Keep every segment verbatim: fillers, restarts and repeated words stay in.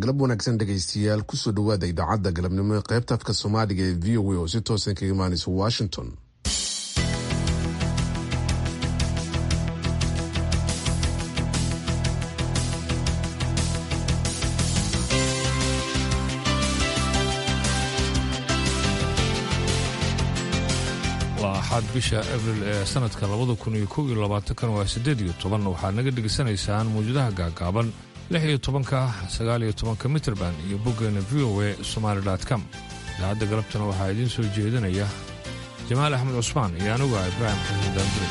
galab wanaagsan dhegaystayaal kusoo dhawaada idaacadda galabnimo ee qaybta afka soomaaliga ee v o a oo si toosan kaga imaanaysa washington. waxaad bisha abril ee sanadka labada kun iyo kow iyo labaatan waa siddeed iyo toban waxaad naga dhegaysanaysaan mawjadaha gaagaaban lix iyo tobanka sagaal iyo tobanka mitrban iyo boggeena v o a somaali dot com. idaacadda galabtana waxaa idiin soo jeedinaya jamaal axmed cusmaan iyo anugu ah ibraahim xasan daandure.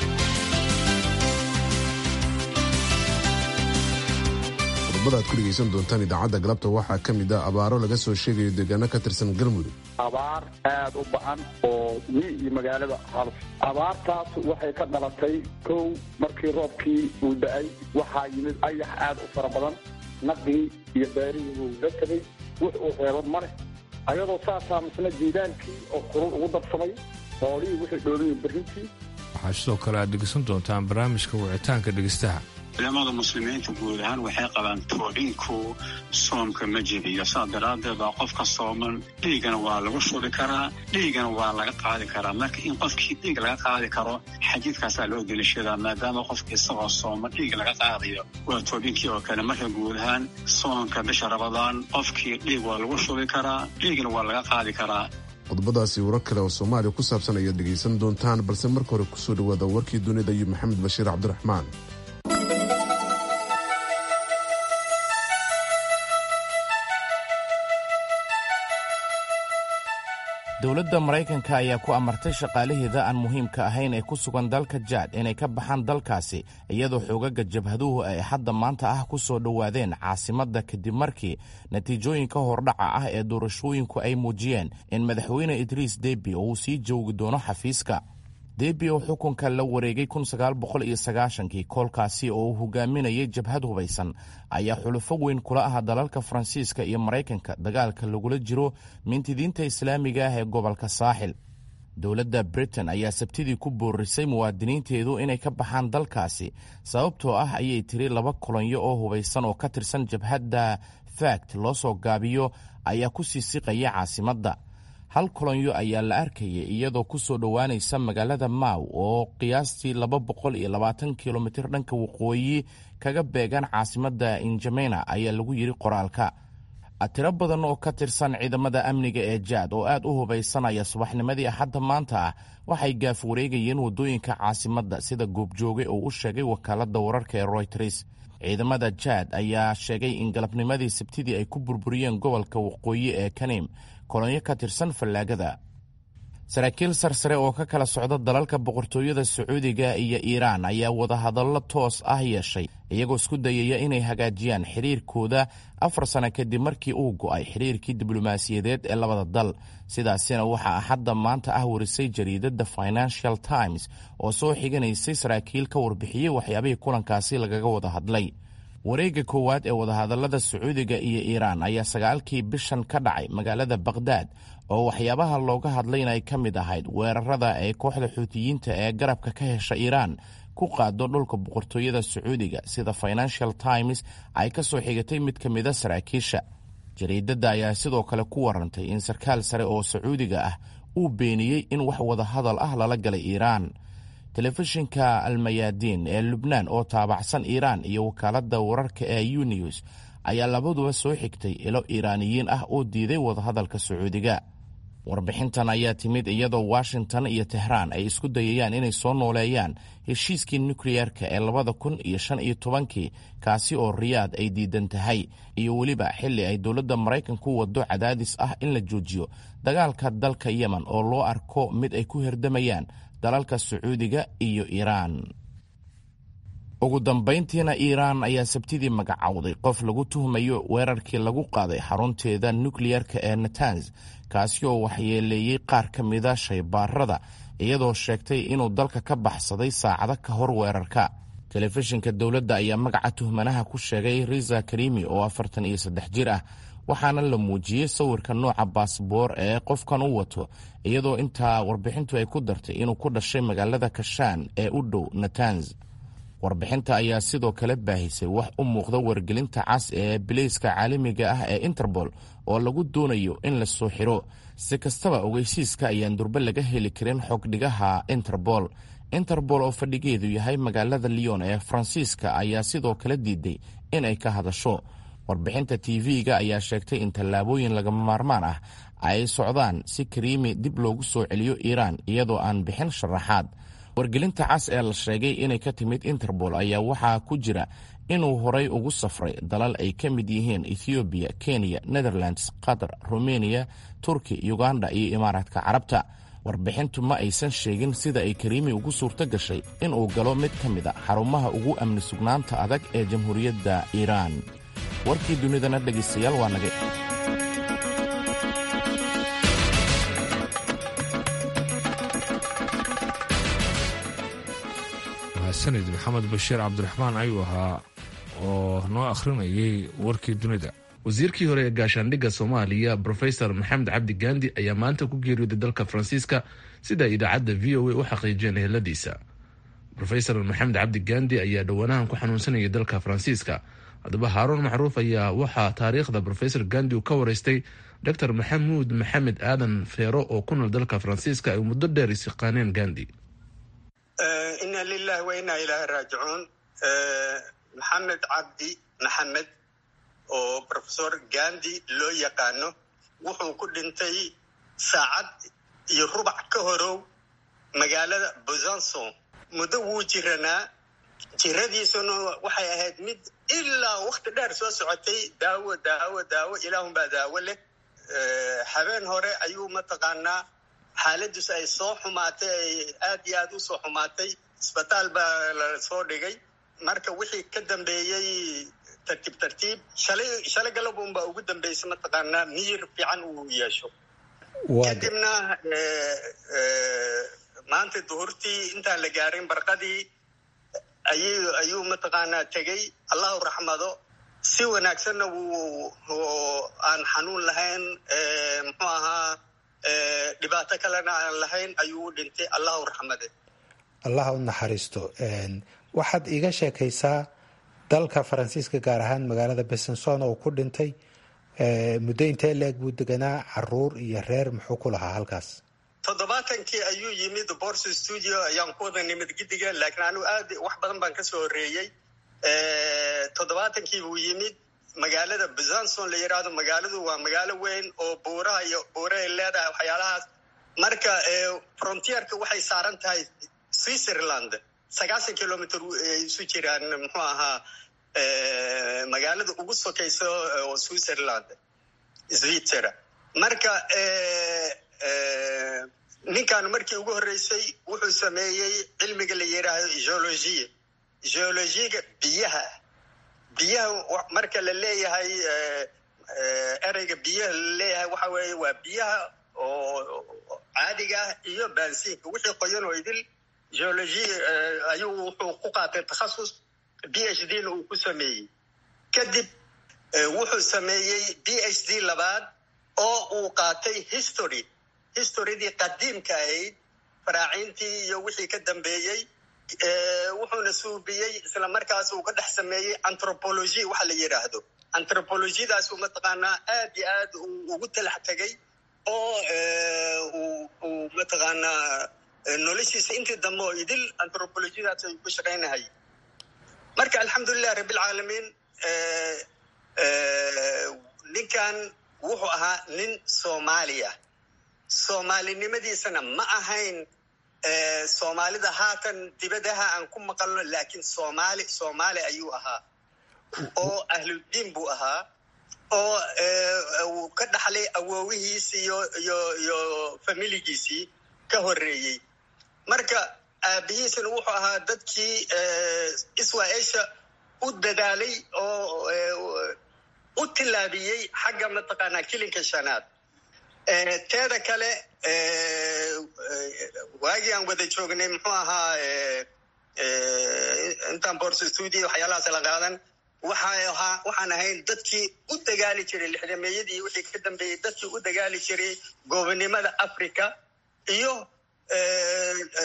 qodobada aad ku dhegaysan doontaan idaacadda galabta waxaa ka mid ah abaaro laga soo sheegayo deegaano ka tirsan galmudug. abaar aad u ba'an oo mi iyo magaalada half abaartaas waxay ka dhalatay kow markii roobkii uu da'ay waxaa yimid ayax aad u fara badan naqii iyo beerihii uu la tegay wux uu reebo male ayadoo saasaa misna jiidaalkii oo qurun ugu darsamay hoolihii wixii dhooliyay berrintii. waxaa sidoo kale aad dhegaysan doontaan barnaamijka wicitaanka dhegaystaha. culamada muslimiinta guud ahaan waxay qabaan toobinku soomka ma jebiyo saa daraaddeed baa qofka sooman dhiigana waa lagu shubi karaa dhiigana waa laga qaadi karaa marka in qofkii dhiig laga qaadi karo xadiidkaasaa loo deliishadaa maadaama qofka isagoo sooman dhiig laga qaadayo waa toobinkii oo kale marka guud ahaan soonka bisha rabadaan qofkii dhiig waa lagu shubi karaa dhiigana waa laga qaadi karaa. qodobadaasi warar kale oo soomaaliya ku saabsan ayaad dhegaysan doontaan balse marka hore kusoo dhawaada warkii dunida iyo maxamed bashiir cabdiraxmaan. dowladda maraykanka ayaa ku amartay shaqaalaheeda aan muhiimka ahayn ee ku sugan dalka jaad inay ka baxaan dalkaasi iyadoo xoogaga jabhaduhu ay hadda maanta ah ku soo dhowaadeen caasimadda kadib markii natiijooyinka hordhaca ah ee doorashooyinku ay muujiyeen in madaxweyne idriis debi uu sii joogi doono xafiiska. debi oo xukunka la wareegay kun sagaal boqol iyo sagaashankii koolkaasi oo uu hogaaminayay jabhad hubaysan ayaa xulufo weyn kula ah dalalka faransiiska iyo maraykanka dagaalka lagula jiro mintidiinta islaamiga ah ee gobolka saaxil. dowladda britain ayaa sabtidii ku boorisay muwaadiniinteedu inay ka baxaan dalkaasi sababtoo ah ayay tiri laba kolonyo oo hubaysan oo ka tirsan jabhadda fact loo soo gaabiyo ayaa ku sii siqaya caasimadda. hal kolonyo ayaa la arkayay iyadoo ku soo dhowaanaysa magaalada maaw oo qiyaastii laba boqol iyo labaatan kilomitir dhanka waqooyi kaga beegan caasimadda injamena ayaa lagu yidhi qoraalka. tiro badan oo ka tirsan ciidamada amniga ee jaad oo aad u hubaysanaya subaxnimadii axadda maanta ah waxay gaaf wareegayeen waddooyinka caasimadda sida goobjooge oo u sheegay wakaaladda wararka ee royters. ciidamada jaad ayaa sheegay in galabnimadii sabtidii ay ku burburiyeen gobolka waqooyi ee kaneem kolonyo ka tirsan fallaagada. saraakiil sarsare oo ka kala socda dalalka boqortooyada sacuudiga iyo iiraan ayaa wadahadallo toos ah yeeshay iyagoo isku dayaya inay hagaajiyaan xiriirkooda afar sano kadib markii uu go'ay xiriirkii diblomaasiyadeed ee labada dal. sidaasina waxaa hadda maanta ah warisay jariidadda financial times oo soo xiganaysay saraakiil ka warbixiyey waxyaabihii kulankaasi lagaga wada hadlay. wareegga koowaad ee wadahadallada sacuudiga iyo iiraan ayaa sagaalkii bishan ka dhacay magaalada bakhdad oo waxyaabaha looga hadlayna ay ka mid ahayd weerarada ay kooxda xuutiyiinta ee garabka ka hesha iiraan ku qaado dhulka boqortooyada sacuudiga sida financial times ay ka soo xigatay mid ka mida saraakiisha. jariidadda ayaa sidoo kale ku warantay in sarkaal sare oo sacuudiga ah uu beeniyey in wax wadahadal ah lala galay iiraan. telefishinka almayaadiin ee lubnaan oo taabacsan iiraan iyo wakaaladda wararka ee unews ayaa labaduba soo xigtay ilo iiraaniyiin ah oo diiday wadahadalka sacuudiga. warbixintan ayaa timid iyadoo washington iyo tehraan ay isku dayayaan inay soo nooleeyaan heshiiskii nukliyeerka ee labada kun iyo shan iyo tobankii kaasi oo riyaad ay diidan tahay iyo weliba xilli ay dowladda maraykanku waddo cadaadis ah in la joojiyo dagaalka dalka yemen oo loo arko mid ay ku herdamayaan dalalka sacuudiga iyo iiraan. ugu dambayntiina iiraan ayaa sabtidii magacowday qof lagu tuhmayo weerarkii lagu qaaday xarunteeda nukliyerka ee natanz kaasi oo waxyeeleeyey qaar ka mida shaybaarada iyadoo sheegtay inuu dalka ka baxsaday saacado ka hor weerarka. telefishinka dowladda ayaa magaca tuhmanaha ku sheegay riza karimi oo afartan iyo saddex jir ah waxaana la muujiyey sawirka nooca baasboor ee qofkan u wato iyadoo intaa warbixintu ay ku dartay inuu ku dhashay magaalada kashaan ee u dhow natanz. warbixinta ayaa sidoo kale baahisay wax u muuqda wargelinta cas ee bilayska caalamiga ah ee interpol oo lagu doonayo in la soo xiro. si kastaba ogeysiiska ayaan durbe laga heli karin xogdhigaha interpol. interpol oo fadhigeedu yahay magaalada lyon ee faransiiska ayaa sidoo kale diiday in ay ka hadasho. warbixinta t v-ga ayaa sheegtay in tallaabooyin lagama maarmaan ah ay socdaan si kariimi dib loogu soo celiyo iiraan iyadoo aan bixin sharaxaad. wargelinta cas ee la sheegay inay ka timid interpol ayaa waxaa ku jira inuu horay ugu safray dalal ay ka mid yihiin ethoobiya, kenya, netherlands, qatar, rumeniya, turki, uganda iyo imaaraadka carabta. warbixintu ma aysan sheegin sida ay kariimi ugu suurto gashay inuu galo mid ka mid a xarumaha ugu amni sugnaanta adag ee jamhuuriyadda iiraan. warkii dunidana dhegaystayaal waa naga sanid maxamed bashiir cabdiraxmaan ayuu ahaa oo noo akhrinayay warkii dunida. wasiirkii hore ee gaashaandhigga soomaaliya brofesor maxamed cabdi gaandi ayaa maanta ku geeriyooday dalka faransiiska sida idaacadda v o a u xaqiijiyeen eheladiisa. brofesor maxamed cabdi gaandi ayaa dhowanahan ku xanuunsanayay dalka faransiiska. haddaba haaruun macruuf ayaa waxaa taariikhda brofesor gandi uu ka waraystay doctor maxamuud maxamed aadan feero oo ku nool dalka faransiiska ay muddo dheer isyaqaaneen gandi. ina lilahi wa inaa ilaahi raajicuun. maxamed cabdi maxamed oo profesor gandi loo yaqaano wuxuu ku dhintay saacad iyo rubac ka horow magaalada Besançon. muddo wuu jiranaa. jiradiisuna waxay ahayd mid ilaa waqti dheer soo socotay. daawo daawo daawo ilaahunbaa daawo leh. habeen hore ayuu mataqaanaa xaaladdiis ay soo xumaatay, ay aad iyo aad u soo xumaatay. isbitaal baa la soo dhigay. marka wixii ka dambeeyey tartiib tartiib shalay shalay galab unbaa ugu dambeysay mataqaanaa miyir fiican uu yeesho. kadibna maanta duhurtii intaan la gaarin barqadii ayuu ayuu mataqaanaa tegey. allahu raxmado. si wanaagsanna wuu aan xanuun lahayn, muxuu ahaa dhibaato kalena aan lahayn ayuu u dhintay. allahu raxmade. allah u naxariisto. waxaad iiga sheekaysaa dalka faransiiska gaar ahaan magaalada Besançon oo ku dhintay. muddo intee leeg buu deganaa? caruur iyo reer muxuu ku lahaa halkaas? toddobaatankii ayuu yimid Borso Studio ayaan ku wada nimid gidiga, laakiin anigu aad wax badan baan ka soo horeeyey. toddobaatankii buu yimid magaalada Besançon la yiraahdo. magaaladu waa magaalo weyn oo buuraha iyo buuraha leedahay waxyaalahaas. marka frontierka waxay saaran tahay Switzerland. sagaashan kilomitr isu jiraan muxuu ahaa magaalada ugu sokayso oo Switzerland, Switzerland. marka ninkan markii ugu horeysay wuxuu sameeyey cilmiga la yiraahdo geology. geologiga biyaha biyaha marka la leeyahay ereyga biyaha la leeyahay waxa weeye waa biyaha oo caadiga ah iyo baansiinka wixii qoyan oo idil. geology ayuu wuxuu ku qaatay takhasus B H D uu ku sameeyey. kadib wuxuu sameeyey B H D labaad oo uu qaatay history historydii qadiimka ahayd, faraaciintii iyo wixii ka dambeeyey. wuxuuna suubiyey isla markaas uu ka dhex sameeyey anthropology waxa la yiraahdo. anthropologydaas uu mataqaanaa aad iyo aad ugu talax tagay oo uu mataqaanaa noloshiisa intii dambe oo idil anthropologydaas ay ku shaqaynahay. marka alxamdulilah rabbilcaalamiin. ninkan wuxuu ahaa nin Soomaaliya. soomaalinimadiisana ma ahayn soomaalida haatan dibadaha aan ku maqalno, laakiin soomaali soomaali ayuu ahaa oo ahludiin buu ahaa oo uu ka dhaxlay awoowihiisi iyo iyo iyo familigiisii ka horeeyey. marka aabihiisana wuxuu ahaa dadkii Israa'iisha u dadaalay oo u tilaabiyey xagga mataqaanaa kilinka shanaad. teeda kale waagii aan wada joognay muxuu ahaa intaan Borso Studio waxyaalahaas la qaadan waxaan ahayn dadkii u dagaali jiray lixdameeyadii wixii ka dambeeyey dadkii u dagaali jiray gobonimada Afrika iyo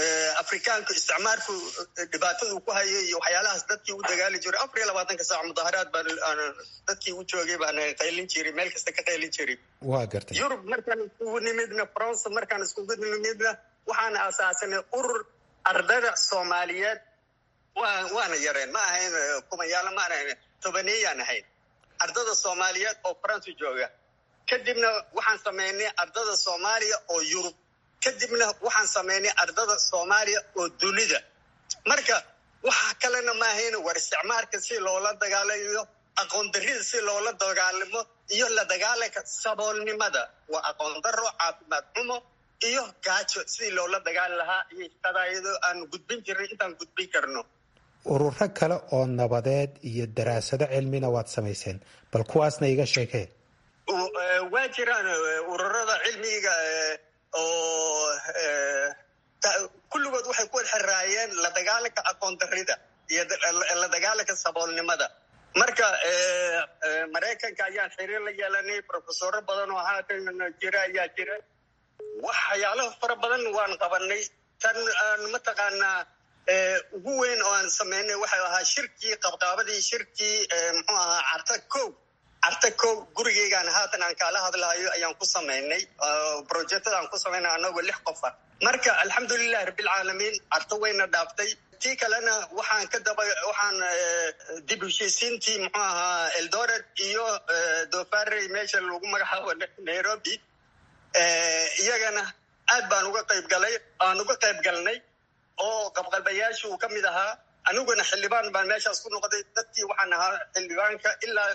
afrikaanku isticmaalku dhibaatadu ku hayay iyo waxyaalahaas dadkii u dagaali jiray afar iyo labaatanka saac mudaharaad baan dadkii u joogay baan qaylin jiray meel kasta ka qaylin jiray waa gartay yurub markaan iskugu nimidna france markaan iskugu nimidna waxaan aasaasnay urur ardada soomaaliyeed waa waana yareen ma ahayn kumayaala ma ahayn tobaneeyaan ahayn ardada soomaaliyeed oo france jooga kadibna waxaan sameynay ardada soomaaliya oo yurub kadibna waxaan sameynay ardada soomaaliya oo dunida marka waxa kalena ma ahayn war isticmaalka si loola dagaalayo aqoon darrida si loola dagaalamo iyo la dagaalanka saboolnimada waa aqoon darro caafimaad xumo iyo gaajo si loola dagaali lahaa iyo shaqadayado aan gudbin jirin intaan gudbin karno ururo kale oo nabadeed iyo daraasado cilmina waad samayseen bal kuwaasna iga sheekee waa jiraan ururada cilmiga oo kulligood waxay ku xiraayeen la dagaalanka aqoon darrida iyo la dagaalanka saboolnimada marka maraykanka ayaan xiriir la yeelanay profesoro badan oo haatan jira ayaa jira waxyaalo fara badan waan qabanay tan aan mataqaanaa ugu weyn oo aan sameynay waxay ahaa shirkii qabqaabadii shirkii muxuu ahaa carta kow carta kow gurigeygaan haatan aan kaala hadlahayo ayaan ku sameynay projectada aan ku sameynay anagoo lix qof ah marka alxamdulilahi rabbilcaalamiin carta wayna dhaaftay tii kalena waxaan ka daba waxaan dib u heshiisiintii muxuu ahaa eldoret iyo dofarey meesha lagu magacaabo nairobi iyagana aad baan uga qayb galay aan uga qayb galnay oo qabqalbayaashu uu ka mid ahaa aniguna xildhibaan baan meeshaas ku noqday dadkii waxaan ahaa xildhibaanka ilaa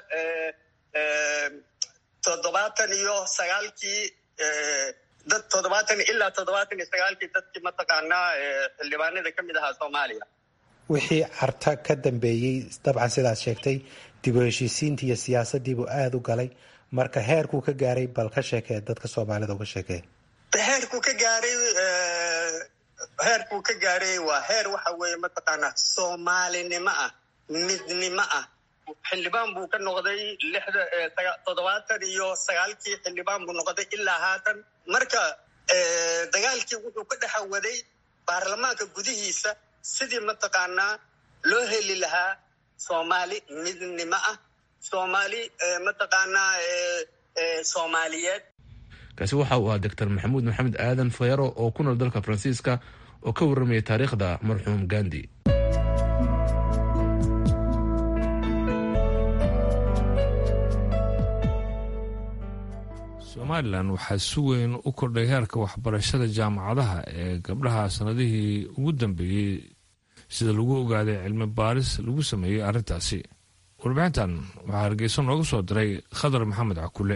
toddobaatan iyo sagaalkii dad toddobaatan ilaa toddobaatan iyo sagaalkii dadkii mataqaanaa xildhibaanada ka mid ahaa soomaaliya wixii carta ka dambeeyey dabcan sidaad sheegtay dib u heshiisiintii iyo siyaasadiibuu aada u galay marka heerkuu ka gaaray bal ka sheekee dadka soomaalida uga sheekee heerkuu ka gaaray heerkuu ka gaaray waa heer waxa weeye mataqaanaa soomaalinimo ah midnimo ah xildhibaan buu ka noqday lixda toddobaatan iyo sagaalkii xildhibaan buu noqday ilaa haatan marka dagaalkii wuxuu ka dhexawaday baarlamaanka gudihiisa sidii mataqaanaa loo heli lahaa soomaali midnimo ah soomaali mataqaanaa soomaaliyeed kaasi waxa uu ahaa doctor maxamuud maxamed aadan fayaro oo ku nool dalka faransiiska oo ka warramaya taariikhda marxuum gandi somalilan waxaa si weyn u kordhay heerka waxbarashada jaamacadaha ee gabdhaha sanadihii ugu dambeeyey sida lagu ogaaday cilmi baaris lagu sameeyey arrintaasi warbixintan waxaa hargeysa nooga soo diray khadar maxamed cakule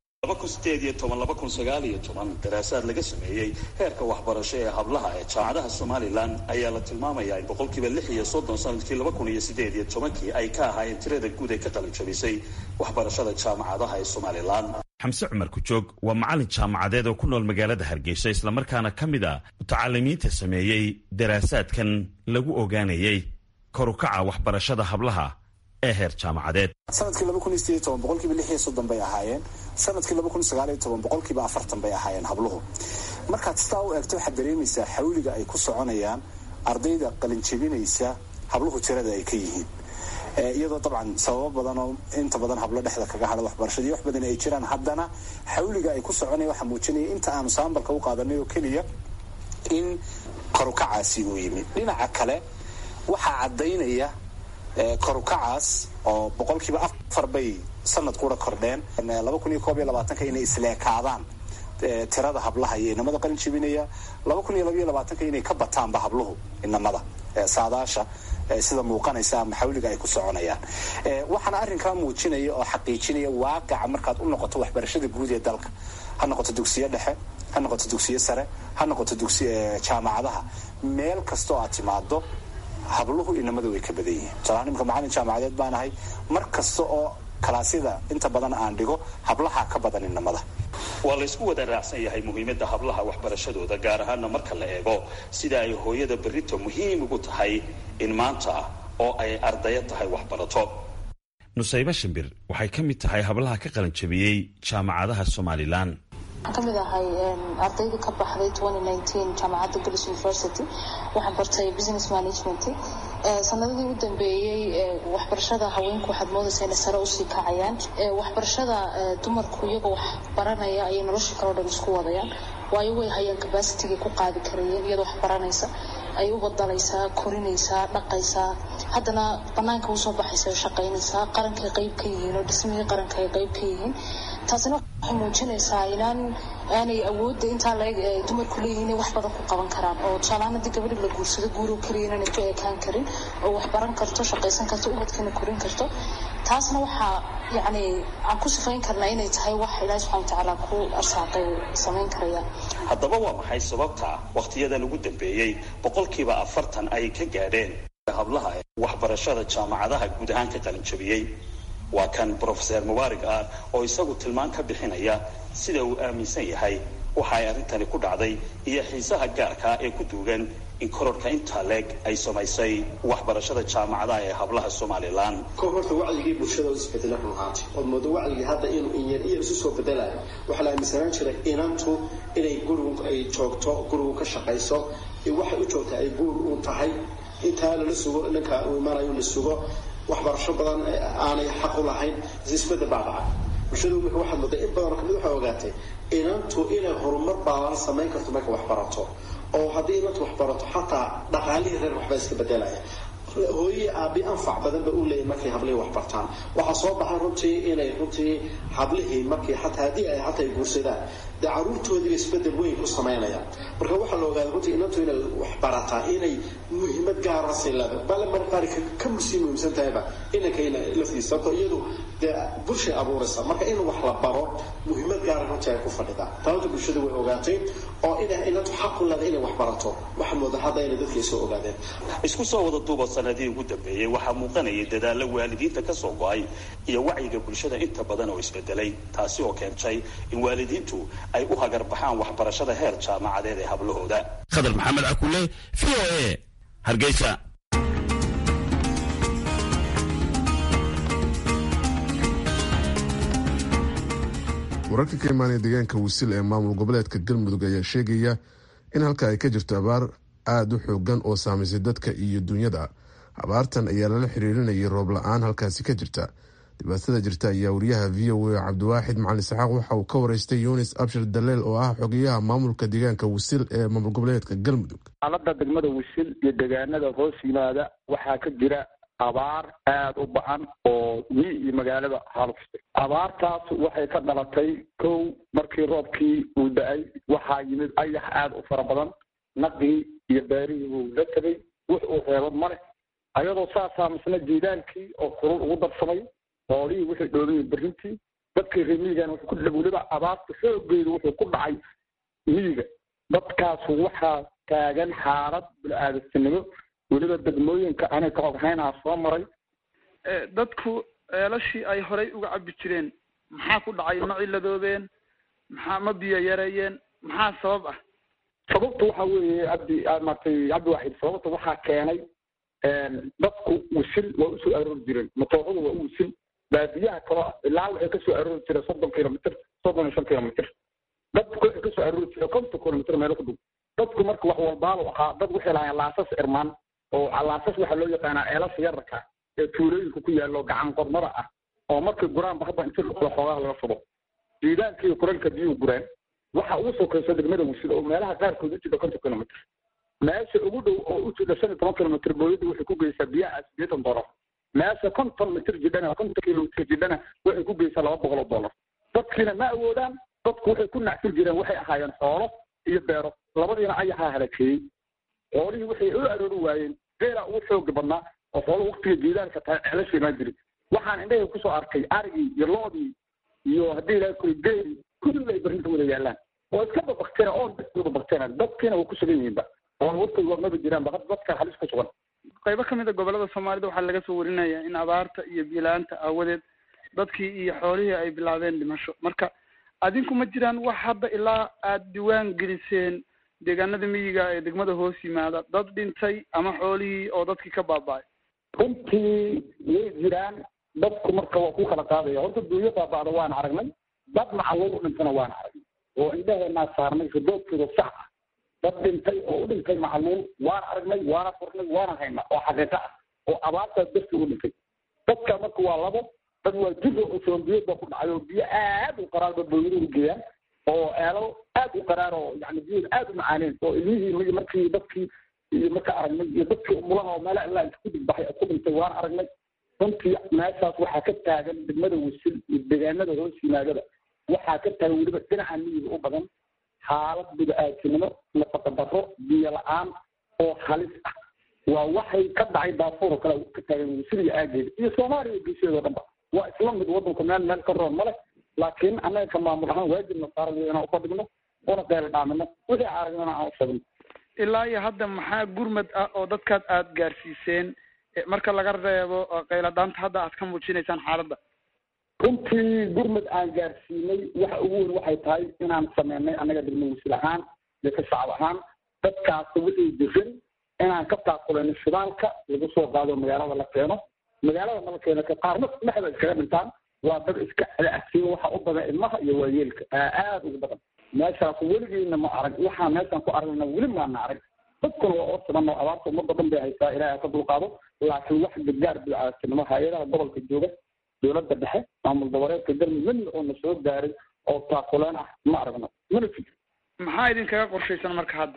daraasaad laga sameeyey heerka waxbarasho ee hablaha ee jaamacadaha somalilan ayaa la tilmaamayaa in boqolkiiba lix iyo soddon sanadkii laba kun iyo sideed iyo tobankii ay ka ahaayeen tirada guud ee ka qalin jabisay waxbarashada jaamacadaha ee somalilan. xamse cumar kujoog waa macalin jaamacadeed oo ku nool magaalada hargeysa islamarkaana ka mid ah mutacalimiinta sameeyey daraasaadkan lagu ogaanayey korukaca waxbarashada hablaha ee heer jaamacadeed. sanadkii laba kun iyo sideed iyo toban boqolkiiba lix iyo soddon bay ahaayeen, sanadkii laba kun iyo sagaal iyo toban boqolkiiba afartan bay ahaayeen habluhu. markaad sidaa u eegto waxaad dareemaysaa xawliga ay ku soconayaan ardayda qalinjebinaysa habluhu tirada ay ka yihiin, iyadoo dabcan sababo badan oo inta badan hablo dhexda kaga hadha waxbarashadii wax badan ay jiraan, haddana xawliga ay ku soconaya waxaa muujinaya inta aanu saambalka u qaadanay oo keliya in korukacaasi uu yimid. dhinaca kale waxaa caddaynaya korukacaas oo boqolkiiba afar bay sanad kura kordheen laba kun iyo koob iyo labaatanka inay isleekaadaan tirada hablaha iyo inamada qalin jebinaya, laba kun iyo laba iyo labaatanka inay ka bataanba habluhu inamada saadaasha sida muuqanaysa ama xawliga ay ku soconayaan. waxaana arrinkaa muujinaya oo xaqiijinaya waaqaca markaad u noqoto waxbarashada guud ee dalka, ha noqoto dugsiyo dhexe, ha noqoto dugsiyo sare, ha noqoto dugsi jaamacadaha, meel kastoo aad timaado habluhu inamada way ka badan yihiin. tusaalahaan imika macalin jaamacadeed baan ahay, mar kasta oo kalaasyada inta badan aan dhigo hablaha ka badan inamada. waa la isku wada raacsan yahay muhiimadda hablaha waxbarashadooda, gaar ahaana marka la eego sida ay hooyada berrito muhiim ugu tahay in maanta ah oo ay ardaya tahay waxbarato. nusayba shimbir waxay ka mid tahay hablaha ka qalin jabiyey jaamacadaha somalilan. kamid ahay ardayda ka baxday twenty nineteen jaamacadda Gullis University waxaan bartay business management sanadadii u dambeeyay waxbarashada haweenku waxaad moodaysaa inay sare u sii kacayaan waxbarashada dumarku iyaga wax baranaya ay nolosha kala dhan isku wadayaan waayo way hayaan capacity ku qaadi karayeen iyadoo wax baranaysa ay u badalaysaa korinaysaa dhaqaysaa haddana banaanka u soo baxaysa shaqaynaysaa qaranka qayb ka yihiin oo dhismihii qaranka ay qayb ka yihiin taasina waxay muujinaysaa inaan aanay awoodda intaa la dumarku leeyihiin wax badan ku qaban karaan oo tusaalahaan haddii gabadha la guursado guuro kaliya inaan ku ekaan karin oo wax baran karto shaqaysan karto ubadkana korin karto taasna waxaa yacni aan ku sifayn karnaa inay tahay wax ilaahay subxaana watacaala ku arsaaqay samayn karaya haddaba waa maxay sababta waqtiyadan ugu dambeeyey boqolkiiba afartan ay ka gaadheen hablaha waxbarashada jaamacadaha guud ahaan ka qalin jabiyey waa kan professor Mubarak ah oo isagu tilmaan ka bixinaya sida uu aaminsan yahay waxa ay arintani ku dhacday iyo xiisaha gaarka ee ku duugan in kororka inta leeg ay samaysay waxbarashada jaamacadaha ee hablaha Soomaaliland kohorta wacyiga bulshada oo isbedela ruuxaati oo moodo wacyiga hadda inuu in yar iyo isu soo bedelayo waxa la aaminsan jiray inantu inay guriga ay joogto guriga ka shaqayso ee waxa u joogta ay guur u tahay inta la sugo ninka uu marayo la sugo waxbarasho badan aanay xaq u lahayn isbedel baabaca bulshadu waxa muddo in badan kamid waxa ogaatay inantu inay horumar baalan sameyn karto marka wax barato oo haddii inantu wax barato xataa dhaqaalihii reer waxba iska bedelaya hooyii aabi anfac badan ba u leeyahay markay hablihii wax bartaan waxaa soo baxay runtii inay runtii hablihii markii xataa haddii ay xataa ay guursadaan dee caruurtoodii isbedel weyn ku samaynayaan marka waxaa la ogaaday runtii inantu inay wax barataa inay muhiimad gaara sii leedahay bale mar qaar ka musii muhiimsan tahayba inankayna laftiisa sababto iyadu dee bulshay abuuraysa marka in wax la baro muhiimad gaara runtii ay ku fadhidaa taabta bulshada way ogaatay oo inay inantu xaq u leedahay inay wax barato waxa mooda hadda inay dadkii soo ogaadeen isku soo wada duuba sanadii ugu dambeeyay waxaa muuqanaya dadaalla waalidiinta ka soo go'ay iyo wacyiga bulshada inta badan oo isbedelay taasi oo keentay in waalidiintu ay u hagar baxaan waxbarashada heer jaamacadeed ee hablahooda khadar maxamed akule v o a hargeysa wararka ka imaanaya deegaanka wisil ee maamul goboleedka galmudug ayaa sheegaya in halka ay ka jirto abaar aada u xoogan oo saamaysay dadka iyo dunyada abaartan ayaa lala xiriirinayay roob la-aan halkaasi ka jirta dhibaatada jirta ayaa wariyaha v o a cabdiwaaxid macalin saxaaq waxa uu ka waraystay yunis abshir daleel oo ah xogeyaha maamulka deegaanka wisil ee maamul goboleedka galmudug xaalada degmada wisil iyo deegaanada hoos yimaada waxaa ka jira abaar aada u ba-an oo mi iyo magaalada halfistay abaartaas waxay ka dhalatay kow markii roobkii uu da-ay waxaa yimid ayax aada u fara badan naqii iyo beerihii uu la tegay wux uu reebo male ayadoo saasaa misna jiidaankii oo kurul ugu darsamay hoolihii waxay dhoobay berrintii dadkii reer miyigan wuxuu ku dhacay weliba abaarta xoogeedu wuxuu ku dhacay miyiga dadkaas waxaa taagan xaalad bil-aadamtinimo weliba degmooyinka aanay ka oghaynaa soo maray dadku ceelashii ay horey uga cabbi jireen maxaa ku dhacay ma ciladoobeen maxaa ma biyo yareeyeen maxaa sabab ah sababta waxaa weeye cabdi maartay cabdiwaaxid sababta waxaa keenay dadku wisil waa usoo aroori jireen matooradu waa u wisil baadiyaha kalo ilaa waxay kasoo aroori jireen soddon kilomitr soddon iyo shan kilomitr dadku waxay kasoo aroori jireen konton kilomitr meelo ku dhow dadku marka wax walbaaba ahaa dad waxay lahaayeen laasas irmaan oo laasas waxaa loo yaqaanaa ceelasha yararka ee tuulooyinka ku yaallo gacan qormada ah oo markay guraanba hadda inti xoogaha laga shubo jiidaanka iyo kuralka biyuhu gureen waxa ugu sokayso degmada wisil oo meelaha qaarkood u jidha konton kilomitr meesha ugu dhow oo u jidha shan iyo toban kilomitr booyada waxay ku geysaa biyaha sideetan dollar meesha konton mitr jidhana konton kilomitr jidhana waxay ku geysaa laba boqol oo dollar dadkiina ma awoodaan dadku waxay ku nacsin jireen waxay ahaayeen xoolo iyo beero labadiina ayaxaa halakeeyey xoolihii waxay u aroori waayeen beeraa ugu xooga badnaa oo xoolo waktiga jiidaanka tahay celasha imaan jirin waxaan indhahay kusoo arkay arigii iyo loodii iyo haddii ilaha kuli geeri kulli ay barrinta wada yaallaan oo iska babakteena oon dadkooda bakteena dadkiina waa ku sugan yihiinba oo warkooda waa maba jiraanba dadkan halis ku sugan qaybo ka mid a gobolada soomaalida waxaa laga soo warinayaa in abaarta iyo biyo-la-aanta aawadeed dadkii iyo xoolihii ay bilaabeen dhimasho marka adinku ma jiraan wax hadda ilaa aada diwaan geliseen deegaanada miyiga ee degmada hoos yimaada dad dhintay ama xoolihii oo dadkii ka baaba-ay runtii way jiraan dadku marka waa ku kala qaadaya horta duuyo baaba-da waan aragnay dad macawo u dhintana waan aragnay oo indhaheenaa saarnay riboodkooda sax ah dad dhintay oo u dhintay macluul waana aragnay waana furnay waana haynaa oo xaqiiqo ah oo abaartaas darti u dhintay dadka marka waa labo dad waa jiro oo soombiyeed baa ku dhacay oo biyo aad u qaraar ba booyadu geeyaan oo eelo aad u qaraar oo yani biyo aad u macaaneen oo ilmihii markii dadkii iyo marka aragnay iyo dadkii umulaha oo meelaha ilaa ku dhigbaxay ku dhintay waana aragnay runtii meeshaas waxaa ka taagan degmada wasil iyo deegaanada hoos yimaadada waxaa ka taagan weliba dhinaca miyiga u badan xaalad bid'aatinimo nafaqa darro biyo la-aan oo halis ah waa waxay ka dhacay daafuur oo kale ka taagan wasil iyo aageeda iyo soomaaliya iyo geesyadoo dhanba waa isla mid waddanka meel meel ka roon male laakiin annaga ka maamul ahaan waajibna saaran wey inaan ufadhigno una qeyla dhaamino wixii aragnana aan u sheegno ilaa iyo hadda maxaa gurmad ah oo dadkaad aada gaarsiiseen marka laga reebo qayladhaanta hadda aad ka muujinaysaan xaaladda runtii gurmad aan gaarsiinay waxa ugu weyn waxay tahay inaan sameynay annaga degmo wasil ahaan iyo ka shacab ahaan dadkaasi wixii jirin inaan ka taakulayno shidaalka lagu soo qaado magaalada la keeno magaalada mala keeno ka qaarna dhexda iskaga dhintaan waa dad iska celacsiyo waxa u badan ilmaha iyo waayeelka aada ugu badan meeshaas weligiina ma arag waxaa meeshaan ku aragnayna weli maana arag dadkuna waa oo simanoo abaarta ummadda dhan bay haysaa ilaahay ka dulqaado laakiin wax gargaar bidcaatinimo hay-adaha gobolka jooga dowladda dhexe maamul goboleedka galmudug midna oo na soo gaaray oo taakuleen ah ma aragno mana jiro maxaa idinkaga qorshaysan marka hadda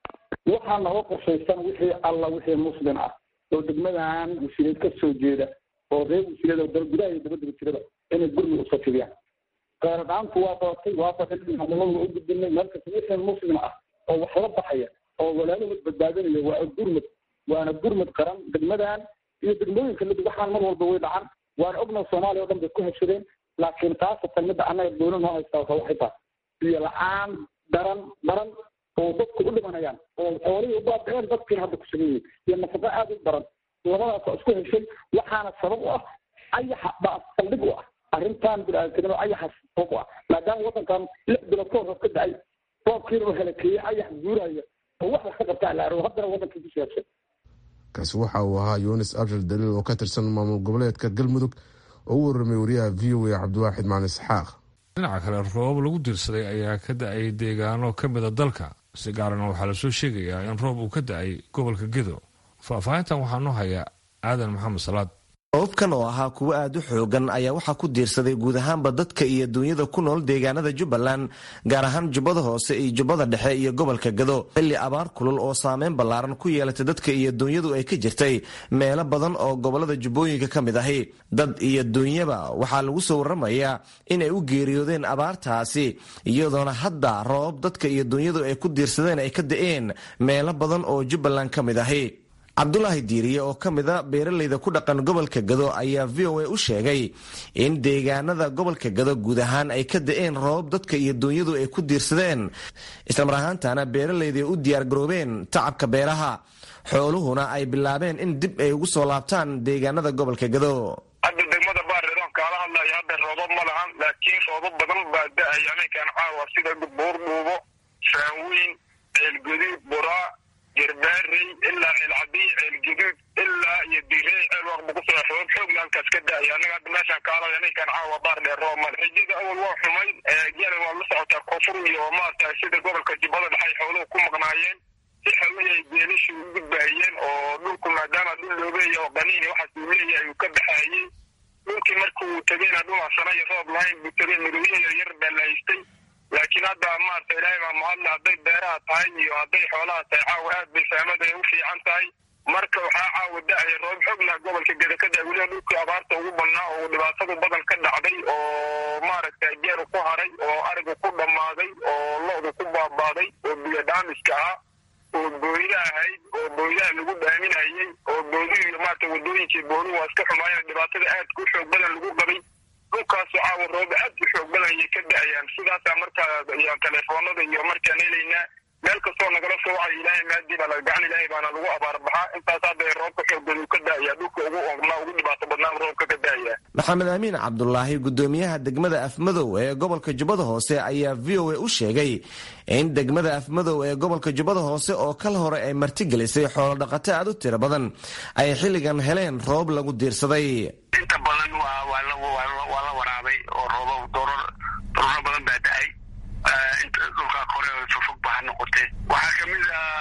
waxaa naga qorshaysan wixii alla wixii muslim ah oo degmadan wasiileed ka soo jeeda oo reer wasiileed oo gudaha iyo dabadaba jirada inay gurmud usoo fidiyaan qeyladhaantu waa badatay waa badatay hadalada u gudbinay meel kasta wixii muslim ah oo wax la baxaya oo walaalahood badbaadinaya waa gurmud waana gurmud qaran degmadan iyo degmooyinka mid waxaan mar walba way dhacan waana ogna soomaaliya o dhan bay ku heshadeen laakiin taasatan midda annaga dowla noo haystaa waxa waxay tahay biyo la-aan daran daran oo dadku u dhimanayaan oo xoolihii ubaabiceen dadkiina hadda ku sugan yihiin iyo nafaqo aada u daran labadaasoo isku heshay waxaana sabab u ah ayaxa baa saldhig u ah arrintan bidcaatinimo ayaxaas sabab u ah maadaama waddankan lix bilood ka hor roob ka dacay roobkiina u helakeeyey ayax guuraya oo wax wax ka qabtaa la aro haddana waddankii ku siyaabsan kaasi waxa uu ahaa yunis abshir daliil oo ka tirsan maamul goboleedka galmudug oo u warramay wariyaha v o a cabdiwaaxid macalin isxaaq dhinaca kale roobab lagu diirsaday ayaa ka da-ay deegaano ka mida dalka si gaarana waxaa lasoo sheegayaa in roob uu ka da-ay gobolka gedo faahfaahintan waxaa noo haya aadan maxamed salaad roobabkan oo ahaa kuwo aada u xoogan ayaa waxaa ku diirsaday guud ahaanba dadka iyo duunyada ku nool deegaanada jubbaland gaar ahaan jubbada hoose iyo jubbada dhexe iyo gobolka gado xilli abaar kulul oo saameyn ballaaran ku yeelatay dadka iyo duunyadu ay ka jirtay meelo badan oo gobolada jubbooyinka ka mid ahi dad iyo duunyaba waxaa lagu soo warramayaa inay u geeriyoodeen abaartaasi iyadoona hadda roobab dadka iyo duunyadu ay ku diirsadeen ay ka da-een meelo badan oo jubbaland ka mid ahi cabdulaahi diiriye oo ka mid a beeralayda ku dhaqan gobolka gado ayaa v o a u sheegay in deegaanada gobolka gado guud ahaan ay ka da-een roobab dadka iyo duunyadu ay ku diirsadeen islamar ahaantana beeralayda ay u diyaargaroobeen tacabka beeraha xooluhuna ay bilaabeen in dib ay ugu soo laabtaan deegaanada gobolka gado hadda degmada baariron kaala hadlaya hadda roobab ma lahan laakiin roobab badan baa da-aya aminkan caawa sida buurdhuubo shaanweyn ceelguduud buraa jirbaarey ilaa ceelcadiy ceelguduud ilaa iyo direy ceel waqba ku soo roob xoogla halkaas ka da-aya anaga hadda meeshaan kaalaya ninkan caawa baar dheer roob male rajada awal waa xumayd jana waa la socotaa koonfur iyo maaragtay sida gobolka jubbada dhexay xooluhu ku maqnaayeen si xawli ay geelashu u gudbaayeen oo dhulku maadaama dhul loobeeya oo qaniini waxaas uu leeyahay uu ka baxaayey dhulkii markuu tegeyna dhumaasana iyo roob lahayn buu tegey midowye yaryar baa la haystay laakiin hadda maarata ilaahay baa mahadle hadday beeraha tahay iyo hadday xoolaha tahay caawa aad bay fahmada ay u fiican tahay marka waxaa caawa da-aya roob xoog laha gobolka geda ka da weliba dhulkii abaarta ugu badnaa oo dhibaatadu badan ka dhacday oo maaragtay geeru ku haray oo arigu ku dhammaaday oo lo-du ku baabaaday oo biyo dhaamiska ah oo booyda ahayd oo booydaha lagu dhaaminayey oo boodihi maarata wadooyinkii booluhu waa iska xumaayeen dhibaatada aad ku xoog badan lagu qabay dhulkaasoo caawa rooba aad u xoog badan ayay ka da-ayaan sidaasaa markaa iyo telefoonada iyo markaan helaynaa meel kastoo nagala soo wacay ilaahay maadii baa laga gacan ilaahay baana lagu abaarbaxaa intaas hadda roobka xoog badan uu ka da-aya dhulka ugu ongnaa ugu dhibaato badnaan roobka ka da-aya maxamed amiin cabdulaahi gudoomiyaha degmada afmadow ee gobolka jubbada hoose ayaa v o a u sheegay in degmada afmadow ee gobolka jubbada hoose oo kal hore ay martigelisay xoolo dhaqato aad u tiro badan ay xilligan heleen roob lagu diirsaday inta badan waa waa la waa la waraabay oo roobo dorar dorar badan baa da-ay qabtay waxaa kamid ah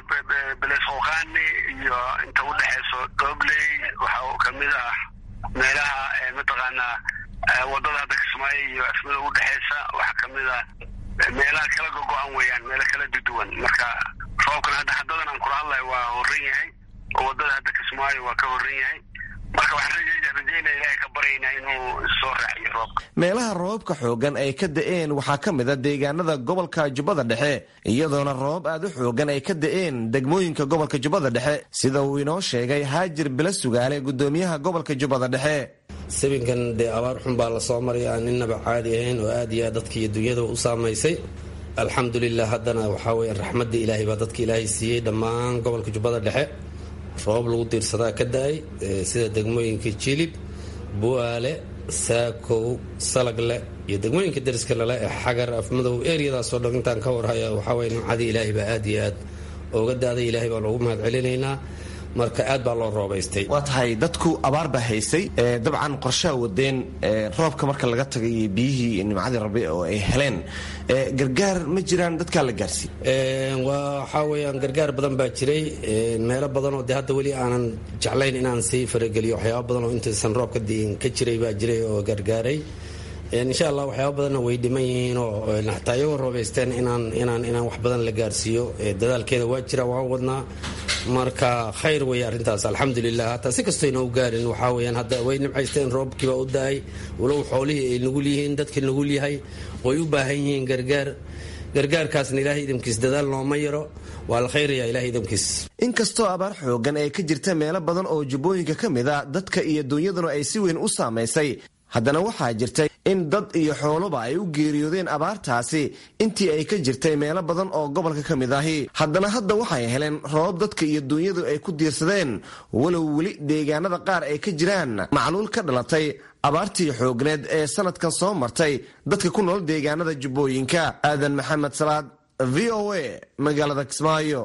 belesqoqaani iyo inta u dhexeyso dobley waxaa kamid ah meelaha mataqaanaa wadada hadda kismaayo iyo afmada u dhexeysa waxaa kamid ah meelaha kala gogo-an weeyaan meelo kala duduwan marka roobkan hadda haddadan aan kula hadlayo waa horan yahay oo wadada hadda kismaayo waa ka horan yahay marka waxaan rajaynaa ilaahay ka baryaynaa inuu soo raaciyo roobka meelaha roobabka xoogan ay ka da-een waxaa ka mid a deegaanada gobolka jubbada dhexe iyadoona roobab aad u xoogan ay ka da-een degmooyinka gobolka jubbada dhexe sida uu inoo sheegay haajir bila sugaale gudoomiyaha gobolka jubbada dhexe sabinkan dee abaar xun baa lasoo maray aan innaba caadi ahayn oo aad iyo aad dadka iyo dunyada u saamaysay alxamdulilah haddana waxaa weya raxmadda ilaahay baa dadka ilaahay siiyey dhammaan gobolka jubbada dhexe roobab lagu diirsadaa ka da-ay sida degmooyinka jilib bu'aale saakow salagle iyo degmooyinka dariska lale ee xagar afmadow eryadaasoo dhan intaan ka warhaya waxaa weye nimcadii ilaahay baa aad iyo aad ooga daaday ilaahay baan ugu mahad celinaynaa marka aad baa loo roobaystay waa tahay dadku abaar baa haysay dabcan qorshaha wadeen roobka marka laga tagay biyihii nimcadii rabbi oo ay heleen gargaar ma jiraan dadkaa la gaarsiiy waxaa weyaan gargaar badan baa jiray meelo badan oo de hadda weli aanan jeclayn inaan sii farageliyo waxyaaba badan oo intaysan roobka diin ka jiray baa jiray oo gargaaray insha allah waxyaaba badanna way dhiman yihiin oo xataa iyagoo roobaysteen inaan inaan inaan wax badan la gaarsiiyo dadaalkeeda waa jira waan wadnaa marka khayr weeye arrintaas alxamdulilah hataa si kastoo inoo gaarin waxaa weyaan hadda way nimcaysteen roobkiibaa u da-ay walow xoolihii ay nugul yihiin dadka nugul yahay way u baahan yihiin gargaar gargaarkaasna ilaahay idamkiis dadaal nooma yaro waa la khayraya ilahay idamkiis inkastoo abaar xoogan ay ka jirta meelo badan oo jubbooyinka ka mid a dadka iyo dunyaduna ay si weyn u saamaysay haddana waxaa jirtay in dad iyo xooluba ay u geeriyoodeen abaartaasi intii ay ka jirtay meelo badan oo gobolka ka mid ahi haddana hadda waxay heleen roobab dadka iyo dunyadu ay ku diirsadeen walow weli deegaanada qaar ay ka jiraan macluul ka dhalatay abaartii xoogneed ee sanadkan soo martay dadka ku nool deegaanada jubbooyinka aadan maxamed salaad v o a magaalada kismaayo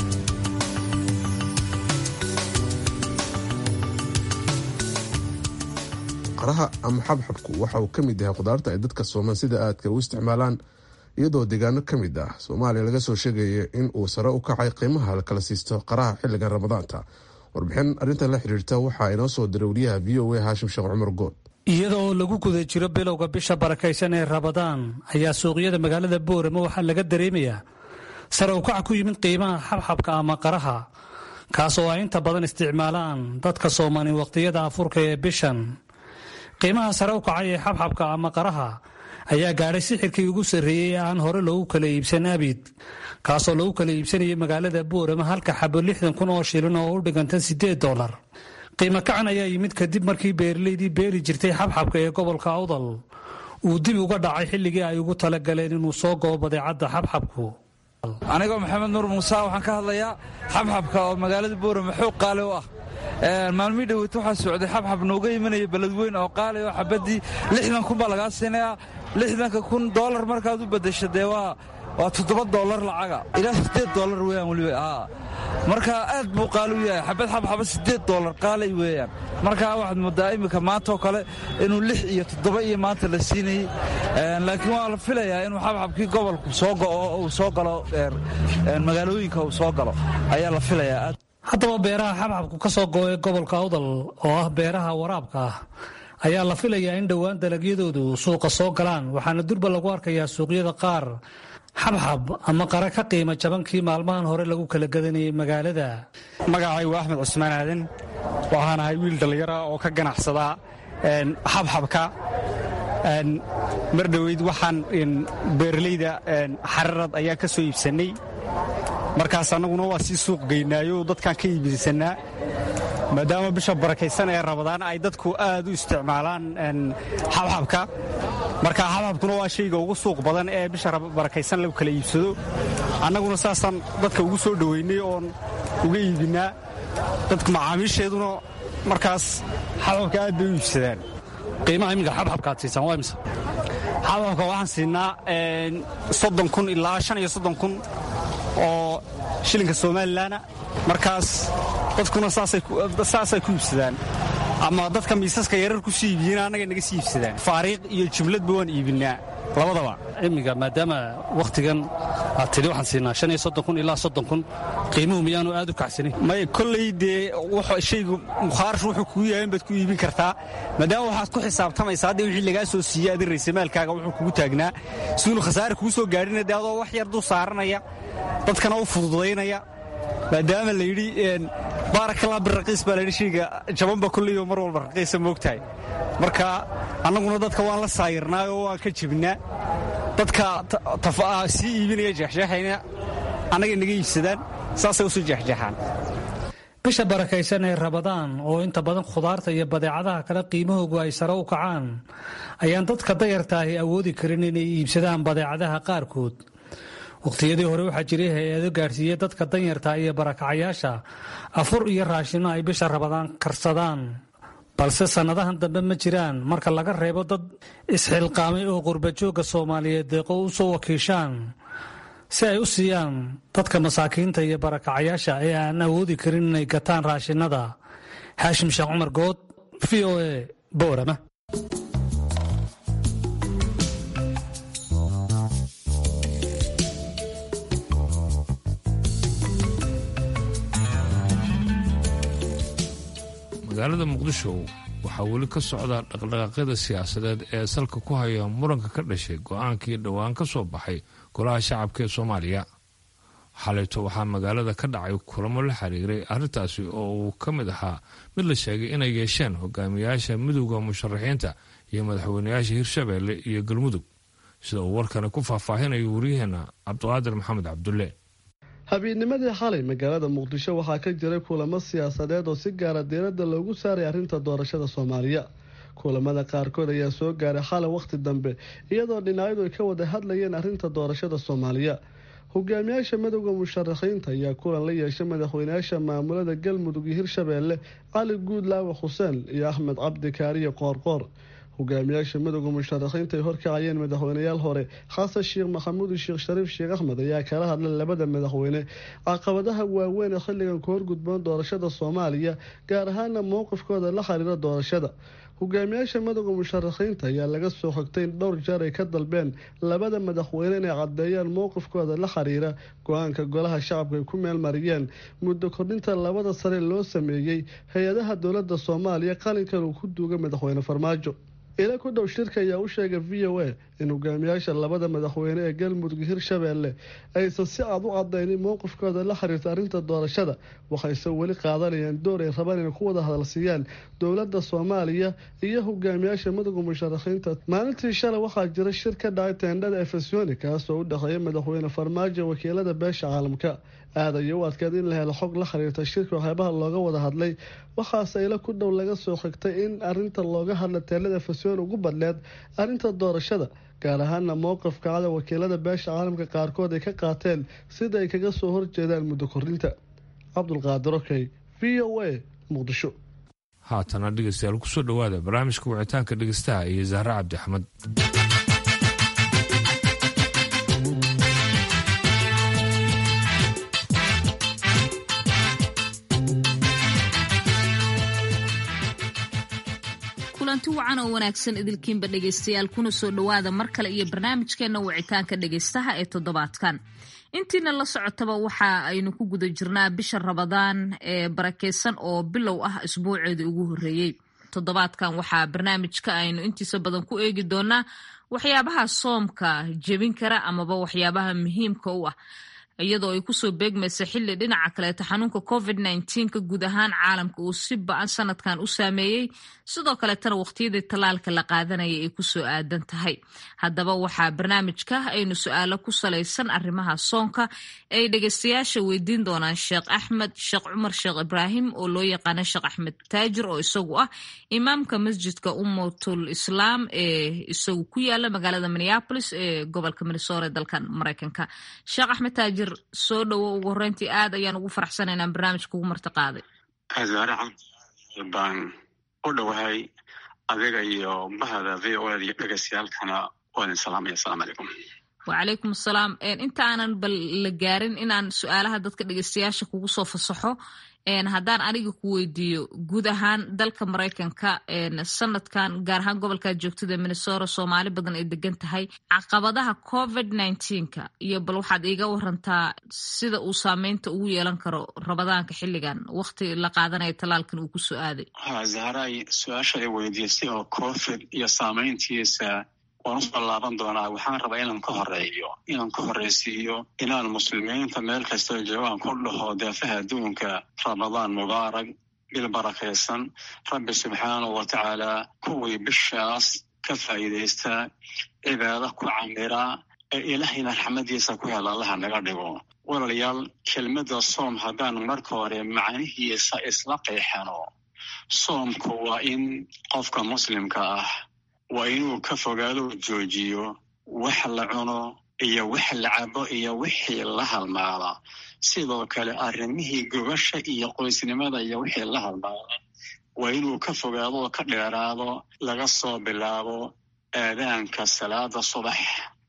qaraha ama xabxabku waxa uu ka mid yahay khudaarta ay dadka sooman sida aadka u isticmaalaan iyadoo deegaano ka mid ah soomaaliya laga soo sheegaya in uu sare u kacay qiimaha la kala siisto qaraha xilligan ramadaanta warbixin arrintan la xiriirta waxaa inoo soo diray wariyaha v o a haashim sheekh cumar good iyada oo lagu guda jiro bilowga bisha barakaysan ee ramadaan ayaa suuqyada magaalada boorama waxaa laga dareemayaa sare u kac ku yimid qiimaha xabxabka ama qaraha kaas oo ay inta badan isticmaalaan dadka soomaani waqtiyada afurka ee bishan qiimaha sare u kacay ee xabxabka ama qaraha ayaa gaadhay sixirkii ugu sarreeyey ee aan hore loogu kala iibsan abid kaasoo lagu kala iibsanayay magaalada boorama halka xabo lixdan kun oo shilin oo u dhiganta siddeed dollar qiimo kacan ayaa yimid kadib markii beeralaydii beeri jirtay xabxabka ee gobolka awdal uu dib uga dhacay xilligii ay ugu talagaleen inuu soo go'o badeecadda xabxabku anigoo maxamed nuur muuse waxaan ka hadlayaa xabxabka oo magaalada boorama xoog qaali u ah maalmii dhaweyt waxaa socday xabxab nooga imanaya beledweyn oo qaali oo xabadii lixdan kun baa lagaa siinayaa lixdanka kun doolar markaad u beddesha dee waa waa toddoba doolar lacaga ilaa siddeed doolar weeyaan weliba aa marka aad buu qaali u yahay xabad xabxaba siddeed doolar qaalay weeyaan marka waxaad moodaa iminka maantaoo kale inuu lix iyo toddoba iyo maanta la siinayey laakiin waa la filayaa inuu xabxabkii gobolku soo go'o uu soo galo magaalooyinka uu soo galo ayaa la filayaa aad haddaba beeraha xabxabku ka soo go'ay gobolka awdal oo ah beeraha waraabka ah ayaa la filayaa in dhowaan dalagyadoodu suuqa soo galaan waxaana durba lagu arkayaa suuqyada qaar xabxab ama qara ka qiima jabankii maalmahan hore lagu kala gadanayay magaalada magacay waa axmed cusmaan aadan waxaan ahay wiil dhallinyara oo ka ganacsada xabxabka mar dhoweyd waxaan beeralayda xararad ayaa ka soo iibsannay markaas annaguna waa sii suuq geynaayo dadkaan ka iibisannaa maadaama bisha barakaysan ee rabadaan ay dadku aad u isticmaalaan xabxabka marka xabxabkuna waa shayga ugu suuq badan ee bisha barakaysan lagu kala iibsado annaguna saasaan dadka ugu soo dhoweynay oon uga iibinnaa dadka macaamiisheeduna markaas xabxabka aad bay u iibsadaan qiimaha iminka xabxabka aad siisaan waa imse xabxabka waxaan siinaa soddon kun ilaa shan iyo soddon kun oo shilinka somalilanna markaas dadkuna saasay ku iibsadaan ama dadka miisaska yarar ku sii iibiyeen annaga naga sii iibsadaan faariiq iyo jumladba waan iibinnaa labadaba imiga maadaama wakhtigan aad tidhi waxaan siinaa shan iyo soddon kun ilaa soddon kun qiimuhu miyaanu aad u kacsanin may kolley dee shaygu mukhaarash wuxuu kugu yahay in baad ku iibin kartaa maadaama waxaad ku xisaabtamaysaa haddii wixii lagaa soo siiyey adin raysamaalkaaga wuxuu kugu taagnaa suunu khasaare kugu soo gaadhina dee adoo wax yar dul saaranaya dadkana u fududaynaya maadaama la yidhi baarakallah biraqiis baa layidhi shayga jabanba kolleyoo mar walba raqiisa moogtahay marka annaguna dadka waan la saayirnaa oo waan ka jebinaa dadka sii iibinaya jeexjeexayna annagay naga iibsadaan saasay u soo jeexjeexaan bisha barakaysan ee rabadaan oo inta badan khudaarta iyo badeecadaha kale qiimahoogu ay sare u kacaan ayaan dadka dayartaahi awoodi karin inay iibsadaan badeecadaha qaarkood wakhtiyadii hore waxaa jiray hay-ado gaadhsiiyey dadka danyarta iyo barakacayaasha afur iyo raashino ay bisha rabadaan karsadaan balse sannadahan dambe ma jiraan marka laga reebo dad isxilqaamay oo qurbajoogga soomaaliyeed deeqo u soo wakiishaan si ay u siiyaan dadka masaakiinta iyo barakacayaasha ee aan awoodi karin inay gataan raashinada. xaashim sheekh cumar good, v o a, boorama. magaalada muqdisho waxaa weli ka socda dhaqdhaqaaqyada siyaasadeed ee salka ku haya muranka ka dhashay go-aankii dhowaan ka soo baxay golaha shacabka ee soomaaliya. xalayto waxaa magaalada ka dhacay kulamo la xiriiray arrintaasi oo uu ka mid ahaa mid la sheegay inay yeesheen hogaamiyaasha midowda musharaxiinta iyo madaxweynayaasha hirshabeelle iyo galmudug, sida uu warkani ku faahfaahinayo wariyaheena cabdiqaadir maxamed cabdulle. habeenimadii xalay magaalada muqdisho waxaa ka jiray kulamo siyaasadeed oo si gaara diiradda loogu saaray arrinta doorashada soomaaliya. kulamada qaarkood ayaa soo gaaray xalay wakhti dambe iyadoo dhinacyadu ay ka wada hadlayeen arrinta doorashada soomaaliya. hogaamiyaasha midowda musharaxiinta ayaa kulan la yeeshay madaxweynayaasha maamulada galmudug iyo hirshabeelle cali guudlaawe xuseen iyo axmed cabdi kaariye qoorqoor. hogaamiyaasha midowda musharaxiinta ay horkacayeen madaxweyneyaal hore xasan sheekh maxamuud iyo sheekh shariif sheekh axmed ayaa kala hadlay labada madaxweyne caqabadaha waaweyn ee xilligan ku horgudboon doorashada soomaaliya, gaar ahaana mowqifkooda la xiriira doorashada. hogaamiyaasha midowda musharaxiinta ayaa laga soo xogtay in dhowr jeer ay ka dalbeen labada madaxweyne inay caddeeyaan mowqifkooda la xiriira go-aanka golaha shacabka ay ku meelmariyeen muddo kordhinta labada sare loo sameeyey hay-adaha dowladda soomaaliya qalinkan uu ku duugay madaxweyne farmaajo. ila ku dhow shirka ayaa u sheegay v o a in hogaamiyaasha labada madaxweyne ee galmudug hirshabeelle aysan si cad u cadaynin mowqifkooda la xiriirta arrinta doorashada, waxayse weli qaadanayaan door ay rabaan inay ku wada hadalsiiyaan dowladda soomaaliya iyo hogaamiyaasha midowda musharaxiinta. maalintii shalay waxaa jira shir ka dhacay teendhada efesoni kaasoo u dhexeeya madaxweyne farmaajo wakiilada beesha caalamka. aad ayay u adkeed in la helo xog la xiriirta shirka waxyaabaha looga wada hadlay, waxaase ila ku dhow laga soo xigtay in arinta looga hadla teendhada efesoni ugu badneed arrinta doorashada, gaar ahaana mowqifka cada wakiilada beesha caalamka qaarkood ay ka qaateen sida ay kaga soo horjeedaan muddo kordhinta. cabdulqaadir okey, v o a, muqdisho. haatana dhegeystayaal kusoo dhowaada barnaamijka wicitaanka dhegeystaha iyo zahre cabdi axmed. kulanti wacan oo wanaagsan idilkiinba dhegaystayaal, kuna soo dhowaada mar kale iyo barnaamijkeena wicitaanka dhegaystaha ee toddobaadkan. intiina la socotaba waxa aynu ku guda jirnaa bisha rabadaan ee barakeysan oo bilow ah isbuuceedii ugu horreeyey. toddobaadkan waxaa barnaamijka aynu intiisa badan ku eegi doonaa waxyaabaha soomka jebin kara amaba waxyaabaha muhiimka u ah, iyadoo ay kusoo beegmaysa xilli dhinaca kaleeta xanuunka covid nineteen ka guud ahaan caalamka uu si ba-an sanadkan u saameeyey, sidoo kaleetana waqtiyadii tallaalka la qaadanayay ay kusoo aadan tahay. haddaba waxaa barnaamijka aynu su-aalo ku salaysan arrimaha soonka ay dhegaystayaasha weydiin doonaan sheekh axmed sheekh cumar sheekh ibraahim oo loo yaqaano sheekh axmed taajir, oo isagu ah imaamka masjidka ummatul islaam ee isagu ku yaala magaalada minneapolis ee gobolka minnesota ee dalkan maraykanka. sheekh axmed taajir, soo dhowo. ugu horeyntii aad ayaan ugu faraxsanaynaa barnaamijka ugu marti qaaday. aad baan u dhowahay adiga iyo bahda v o a iyo dhegeystayaalkana waan salaamaya. assalaamu calaykum. wacalaykum assalaam. inta aanan bal la gaarin inaan su-aalaha dadka dhegeystayaasha kugu soo fasaxo, haddaan aniga ku weydiiyo guud ahaan dalka maraykanka sanadkan gaar ahaan gobolkaad joogtada minnesota soomaali badan ay degan tahay caqabadaha covid nineteenka iyo bal waxaad iiga warantaa sida uu saameynta ugu yeelan karo rabadaanka xilligan waqti la qaadanaya talaalkan uu kusoo aaday zahray su-aasha ay weydiisay oo covid iyo saameyntiisa waan usoo laaban doonaa. waxaan rabaa inaan ka horeeyo inaan ka horeysiiyo inaan muslimiinta meel kastoo joogaan ku dhaho daafaha adduunka ramadaan mubaarak bil barakaysan. rabbi subxaanahu watacaala kuwii bishaas ka faa'iidaysta cibaado ku camira ee ilaahayna raxmadiisa ku hela allaha naga dhigo. walaalayaal kelmadda soom haddaan marka hore macnihiisa isla qeexano, soomku waa in qofka muslimka ah waa inuu ka fogaado joojiyo wax la cuno iyo wax la cabo iyo wixii la halmaada. sidoo kale arrimihii gobasha iyo qoysnimada iyo wixii la halmaada waa inuu ka fogaado oo ka dheeraado laga soo bilaabo aadaanka salaada subax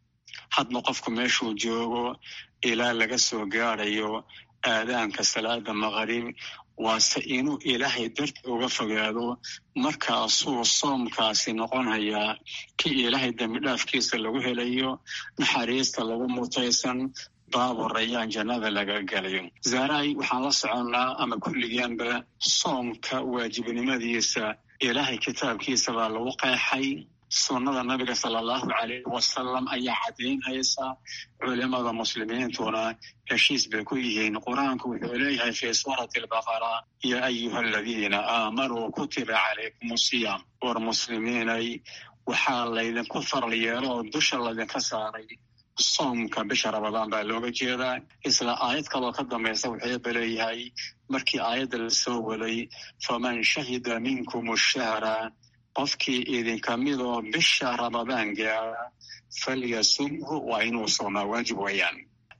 hadba qofku meeshuu joogo ilaa laga soo gaarayo aadaanka salaada maqrib. waase inuu ilaahay darti uga fogaado, markaasuu soomkaasi noqonayaa kii ilaahay dembi dhaafkiisa lagu helayo, naxariista lagu mutaysan, baabu rayaan jannada laga galayo. zahray waxaan la soconnaa ama kulligaanba soomka waajibnimadiisa ilaahay kitaabkiisa baa lagu qeexay, sunnada nabiga sala allahu calayhi wasalam ayaa caddaynhaysa, culimada muslimiintuna heshiis bay ku yihiin. qur-aanku wuxuu leeyahay fii suurati albaqara yaa ayuha aladiina aamanuu kutiba calaykum asiyaam. war muslimiinay waxaa laydinku faral yeelo oo dusha laydinka saaray soomka bisha ramadaan baa looga jeedaa. isla aayad kaloo ka dambaysa wuxuuba leeyahay markii aayadda la soo waday faman shahida minkum ashahra, qofkii idinka midoo bisha ramadaan gaara falyasumhu, waa inuu soomaa, waajib weeyaan.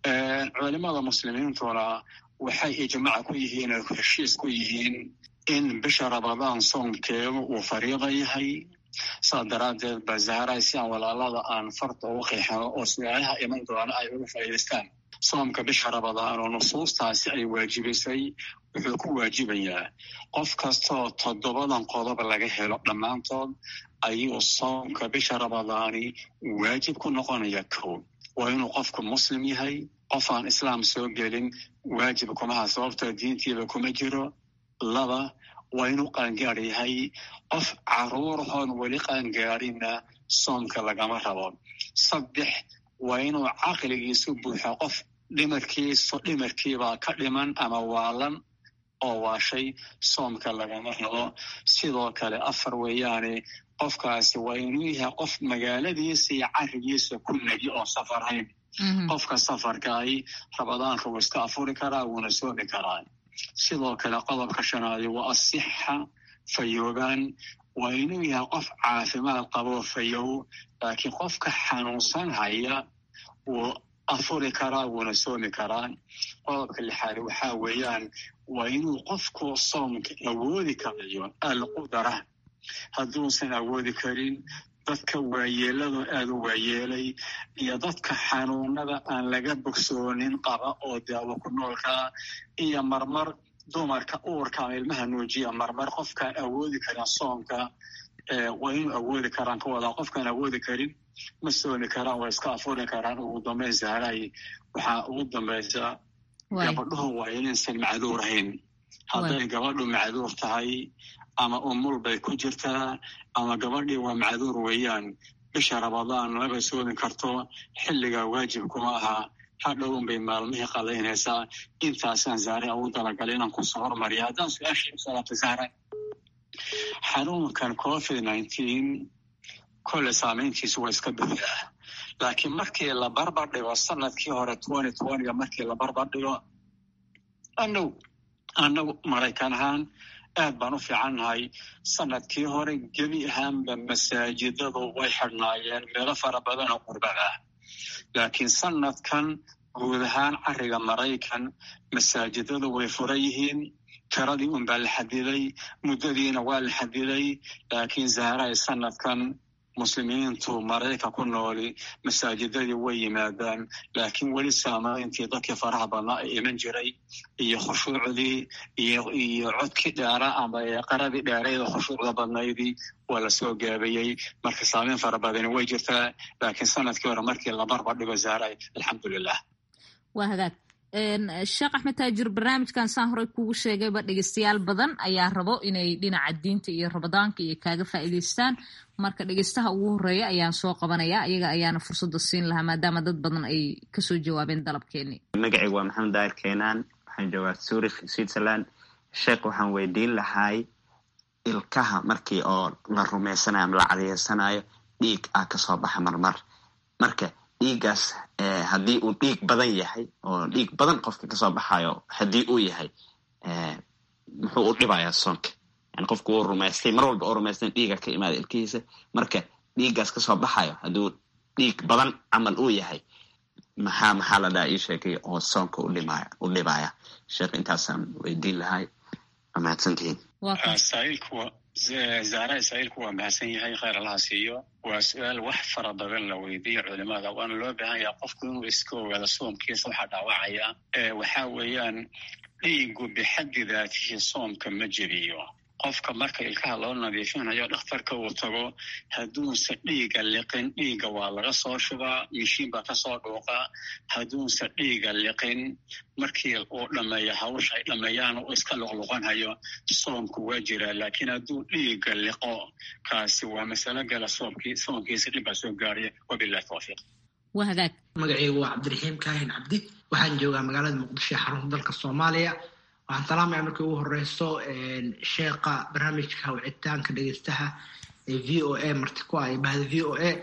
culimada muslimiintuna waxay ijmaac ku yihiin oo heshiis ku yihiin in bisha ramadaan soomkeedu uu fariida yahay. saa daraaddeed ba zahray si aan walaalada aan farta ugu qeexano oo su-aalaha iman doona ay uga faa'iidaystaan. soomka bisha ramadaan oo nusuustaasi ay waajibisay wuxuu ku waajibayaa qof kastoo toddobadan qodob laga helo dhammaantood ayuu soomka bisha ramadaani waajib ku noqonaya. kow waa inuu qofku muslim yahay, qof aan islaam soo gelin waajib kumaha sababtoo diintiiba kuma jiro. laba waa inuu qaangaar yahay, qof caruurahoon weli qaangaarinna soomka lagama rabo. saddex waa inuu caqligiisu buuxo, qof dhimarkiisu dhimarkiibaa ka dhiman ama waalan oo waashay soomka lagama rabo. sidoo kale afar weeyaane qofkaasi waa inuu yahay qof magaaladiisa iyo carigiisa ku negi oo safarhayn. qofka safarkaahi ramadaanka wuu iska afuri karaa, wuuna soomi karaa. sidoo kale qodobka shanaadi waa asixa, fayoobaan. waa inuu yahay qof caafimaad qaboo fayow, laakiin qofka xanuunsan haya wuu afuri karaa, wuuna soomi karaa. qodobka lixaad waxaa weeyaan waa inuu qofku soomka awoodi karayo alqudara. hadduusan awoodi karin, dadka waayeeladu aada u waayeelay iyo dadka xanuunada aan laga bogsoonin qaba oo daawo ku noolka iyo marmar dumarka uurka ama ilmaha nuujiya, marmar qofkaan awoodi karin soomka waa inuu awoodi karaan ka wadaa. qofkaan awoodi karin ma soomi karaan, waa iska afuri karaan. ugu dambayn zahray waxaa ugu dambaysa gabadhuhu waa inaysan macduur ahayn. hadday gabadhu macduur tahay ama umul bay ku jirtaa ama gabadhii waa macduur weeyaan, bisha ramadaan laba soomi karto, xilligaa waajib kuma aha, hadhown bay maalmihii qadaynaysaa. intaasaan zahray ugu talagalay inaan kusoo hormariya. haddaan su-aashii usalaabta zahray, xanuunkan covid nineteen kolle saameyntiisu waa iska buuxdaa, laakiin markii la barbar dhigo sanadkii hore twenty twentyga markii la barbar dhigo anagu anagu maraykan ahaan aad baan u fiicannahay. sanadkii hore gebi ahaanba masaajidadu way xidhnaayeen meelo fara badan oo qurbada ah, laakiin sanadkan guud ahaan cariga maraykan masaajidadu way furan yihiin. tiradii un baa la xadiday, muddadiina waa la xadiday, laakiin zahray sanadkan muslimiintu marayka ku nooli masaajidadii way yimaadaan laakiin weli saamayntii dadkii faraha badnaa ay iman jiray iyo khushuucdii iyo iyo codkii dheera ama qaradii dheereeda khushuucda badnaydii waa la soo gaabayey marka saamayn fara badani way jirtaa laakiin sanadkii hore markii la barbar dhigo zahray alxamdulilah. waa hagaag sheekh axmed taajir barnaamijkan saan horey kugu sheegayba dhegeystayaal badan ayaa rabo inay dhinaca diinta iyo ramadaanka iyo kaaga faa'iidaystaan marka dhegeystaha ugu horeeya ayaan soo qabanaya iyaga ayaana fursada siin lahaa maadaama dad badan ay kasoo jawaabeen dalabkeeni. magacaygu waa maxamed daahir keenaan waxaan joogaa zurich switzerland. sheekh waxaan weydiin lahay ilkaha markii oo la rumaysanayo ama la cadeysanayo dhiig ah kasoo baxa marmar marka dhiigaas haddii uu dhiig badan yahay oo dhiig badan qofka kasoo baxayo haddii uu yahay muxuu u dhibayaa soonka yani qofku uu rumaystay mar walba oo rumaystan dhiiga ka imaada ilkihiisa marka dhiigaas kasoo baxayo hadduu dhiig badan camal uu yahay maxaa maxaa la dhaha ii sheegay oo soonka u dhimaya u dhibaya sheekh intaasaan weydiin lahay waa mahadsantihiin. zahra saailku waa mahadsan yahay khayr allaha siiyo waa su-aal wax fara badan la weydiiyo culimada waana loo baahan yaha qofku inuu iska ogaado soomkiisa waxaa dhaawacaya waxaa weeyaan dhiigu bixaddi daatihi soomka ma jebiyo qofka marka ilkaha loo nadiifinayo dhakhtarka uu tago hadduunse dhiiga liqin dhiiga waa laga soo shubaa mishiin baa kasoo dhuuqaa hadduunse dhiiga liqin markii uu dhameeyo hawsha ay dhameeyaan uu iska luqluqanhayo soomku waa jiraa laakiin hadduu dhiiga liqo kaasi waa masalo gala soomkii soomkiisa dhib baa soo gaaraya wabillahi tawfiiq. waa hagaag magacaygu waa cabdiraxiim kaahin cabdi waxaan joogaa magaalada muqdisho ee xarunta dalka soomaaliya. waxaan salaamaya markii ugu horeyso sheekha barnaamijka wicitaanka dhegeystaha ee v o a marti ku ah ee bahda v o a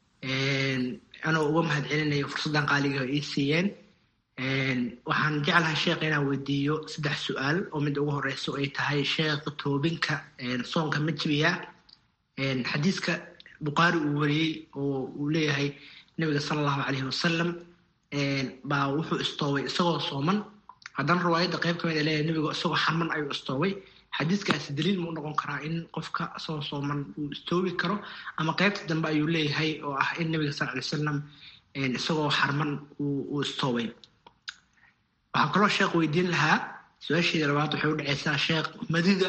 anoo uga mahad celinayo fursaddan qaaliga oo ii siiyeen. waxaan jeclahay sheekha inaan weydiiyo saddex su-aal oo mid ugu horeyso ay tahay sheekha toobinka soonka ma jibiya. xadiiska bukhaari uu wariyey oo uu leeyahay nabiga sala allahu caleyhi wasalam baa wuxuu istoobay isagoo sooman haddana riwaayadda qayb kamid a leeyahay nabigu isagoo xarman ayuu istoobay. xadiiskaasi daliil ma u noqon karaa in qofka isagoo sooman uu istoobi karo ama qaybta dambe ayuu leeyahay oo ah in nabiga sal alay wasalam isagoo xarman uu istoobay. waxaan kaloo sheekh weydiin lahaa su-aasheeda labaad waxay u dhaceysaa sheekh madida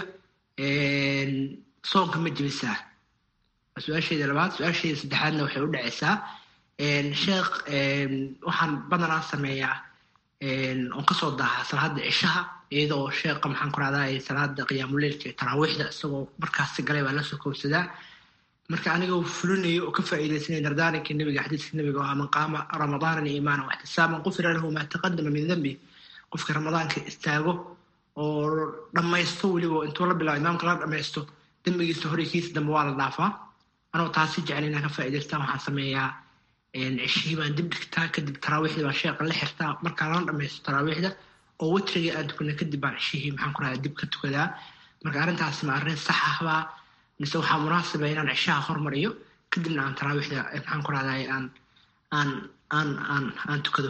soonka ma jebisaa su-aasheeda labaad. su-aasheeda saddexaadna waxay u dhaceysaa sheekh waxaan badanaa sameeyaa oon kasoo daahaa salaada cishaha iyadoo sheekha maxaan ku rahdaa salaada qiyaamuleilka ee taraawiixda isagoo markaasi galay baa lasoo koobsadaa marka anigoo fulinayo oo ka faa'iidaysanaya dardaaranka nebiga xadiiska nebiga oo man qaama ramadaanan iimaanan waxtisaaban qufira lahu maa taqadama min dambi qofka ramadaanka istaago oo dhammaysto weliba intuu la bilaabo imaamka la dhammaysto dembigiisa hore kiisa dambe waa la dhaafaa. anoo taasi jecel inaan ka faa'iidaystaan waxaan sameeyaa cishihii baan dib dhigtaa kadib taraawiixda baan sheeqa la xirtaa markaa lana dhamaysto taraawiixda oo witrigii aan tukana kadib baan cishihii maxaan ku rahdaa dib ka tukadaa. marka arrintaas ma arrin sax ahbaa mise waxaa munaasaba inaan cishaha hormariyo kadibna aan taraawiixda maxaan ku rahdaa aan aan aan aan aan tukado.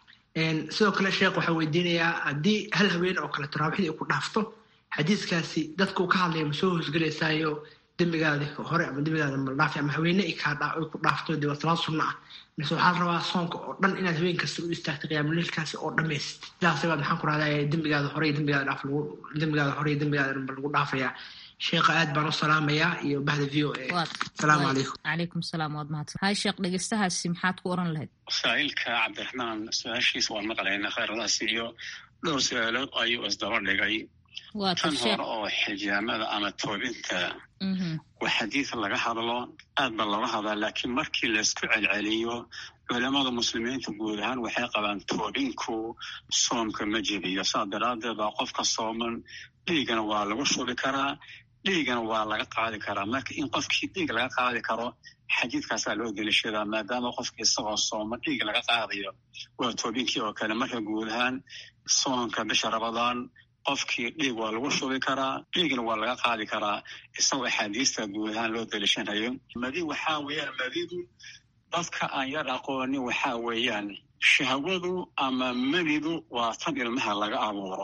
sidoo kale sheekh waxaa weydiinayaa haddii hal haween oo kale taraawiixdii ku dhaafto xadiiskaasi dadka uu ka hadlaya ma soo hoosgelaysaayo dembigaadi hore ama dembigaada maldhaafi ama haweene ay ku dhaafto dee waa salaad sunna ah mise waxaa la rabaa soonka oo dhan inaad haween kasta u istaagto qiyaamuleilkaasi oo dhammayst sidaasay baad maxaan ku rahdaa dembigaada hore iyo dembigaada dhaaf lagu dembigaada hore iyo dembigaada dhanba lagu dhaafayaa. sheekha aad baan u salaamayaa iyo bahda v o a. asalaamu calaykum. calaykum salaam waad mahadsan. hay sheekh dhegeystahaasi maxaad ku oran lahayd? saailka cabdiraxmaan su-aashiisa waan maqlaynaa khayr allaha siiyo dhowr su-aalood ayuu isdaba dhigay. tan hore oo xijaamada ama toobinta waa xadiid laga hadlo aad ba looga hadlaa laakiin markii laisku celceliyo culamada muslimiinta guud ahaan waxay qabaan toobinku soomka ma jebiyo saa daraadeed baa qofka sooman dhiigana waa lagu shubi karaa dhiigana waa laga qaadi karaa marka in qofkii dhiig laga qaadi karo xadiidkaasaa loo delishadaa maadaama qofkii isagoo sooman dhiig laga qaadayo waa toobinkii oo kale marka guud ahaan soonka bisha ramadaan qofkii dhiig waa lagu shubi karaa dhiigna waa laga qaadi karaa isagoo axaadiista guud ahaan loo delishanayo. madi waxaa weeyaan madidu dadka aan yar aqoonin waxaa weeyaan shahwadu ama manidu waa tan ilmaha laga abuuro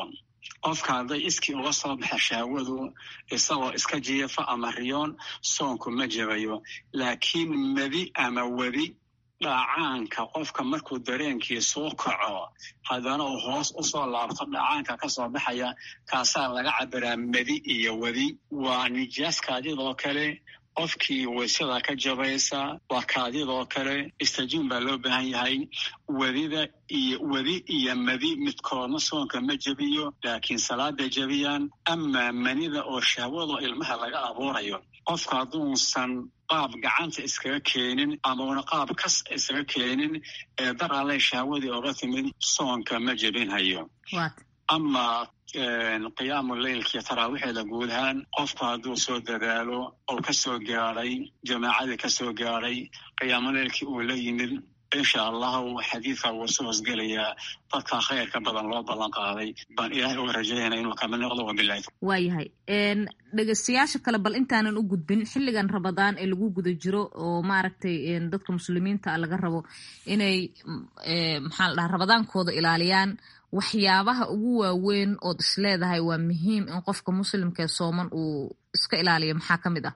qofka hadday iskii uga soo baxa shahwadu isagoo iska jiifa ama riyoon soonku ma jabayo laakiin madi ama wadi dhacaanka qofka markuu dareenkii soo kaco haddana uu hoos u soo laabto dhacaanka ka soo baxaya kaasaa laga cabiraa madi iyo wadi waa nijaas kaadidoo kale qofkii waysada ka jabaysa waa kaadidoo kale istajiin baa loo baahan yahay wadida iyo wadi iyo madi midkoodna soonka ma jabiyo laakiin salaada jabiyaan ama manida oo shahwado ilmaha laga abuurayo qofka hadduusan qaab gacanta iskaga keenin ama una qaab kas iskaga keenin ee dar alle shahwadii oga timid soonka ma jabinhayo ama qiyaamu leylkii taraawiixeeda guud ahaan qofku hadduu soo dadaalo oo ka soo gaadhay jamaacadii ka soo gaadhay qiyaamu leylkii uu la yimid insha allahu xadiidka wuu soo hosgelayaa dadka khayrka badan loo ballan qaaday baan ilaahay uga rajaynaya inuu kamid noqdo wabilahi waayahay dhegeystayaasha kale bal intaanan u gudbin xilligan rabadaan ee lagu guda jiro oo maaragtay dadka muslimiinta laga rabo inay maxaa la dhahaa rabadaankooda ilaaliyaan waxyaabaha ugu waaweyn ood isleedahay waa muhiim in qofka muslimkaee sooman uu iska ilaaliyo maxaa ka mid ah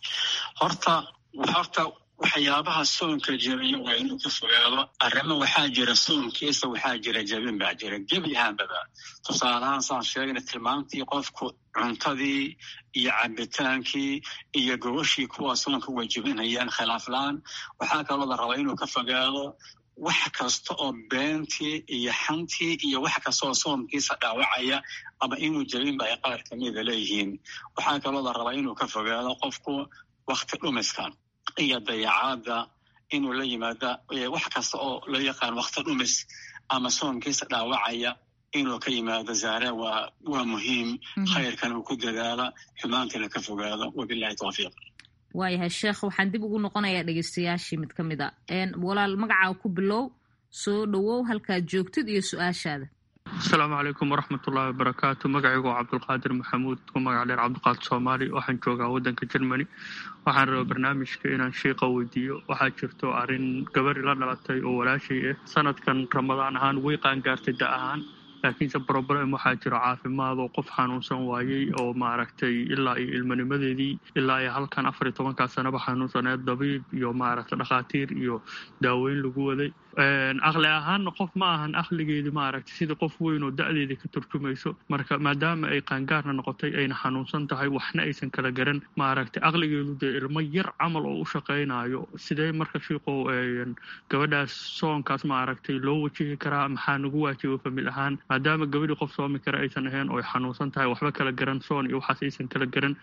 horta horta waxyaabaha soonka jabiya waa inuu ka fogaado arrimo waxaa jira soonkiisa waxaa jira jabin baa jira gebi ahaanbaba tusaalahaan saan sheegna tilmaamtii qofku cuntadii iyo cabitaankii iyo gobashii kuwaa soonka way jabinhayaan khilaaf la-aan waxaa kaloo la rabaa inuu ka fogaado wax kasta oo beentii iyo xantii iyo wax kasta oo soomkiisa dhaawacaya ama inuu jabinba ay qaar kamida leeyihiin waxaa kaloo la rabaa inuu ka fogaado qofku wakti dhumiska iyo dayacaada inuu la yimaada wax kasta oo loo yaqaan wakti dhumis ama soomkiisa dhaawacaya inuu ka yimaado zaare waa waa muhiim khayrkan uu ku dadaala xumaantina ka fogaado wabilahi tawfiiq waayahay sheekh waxaan dib ugu noqonayaa dhegeystayaashii mid ka mid a walaal magacaa ku bilow soo dhowow halkaad joogtid iyo su-aashaada asalaamu calaykum waraxmatullaahi wabarakaatu magacaygu waa cabdulqaadir maxamuud ku magac dheer cabdiqaadir soomaali waxaan joogaa waddanka jermany waxaan rabaa barnaamijka inaan sheika weydiiyo waxaa jirto arrin gabari la dhalatay oo walaashay ah sanadkan ramadaan ahaan way qaangaartay da ahaan laakiinse problem waxaa jiro caafimaad oo qof xanuunsan waayey oo maaragtay ilaa iyo ilmanimadeedii ilaa iyo halkan afar iyo tobankaa sanaba xanuunsaneed dabiib iyo maaragtay dhakhaatiir iyo daaweyn lagu waday aqli ahaanna qof ma ahan aqligeedii maaragtay sidii qof weyn oo da-deedii ka turjumayso marka maadaama ay qaangaarna noqotay ayna xanuunsan tahay waxna aysan kala garan maaragtay aqligeedu dee ilmo yar camal oo u shaqaynayo sidee marka shiiqow gabadhaas soonkaas maaragtay loo wajihi karaa maxaa nagu waajibo famil ahaan maadaama gabadhii qof soomi kara aysan ahayn oo ay xanuunsan tahay waxba kala garan soon iyo waxaas aysan kala garan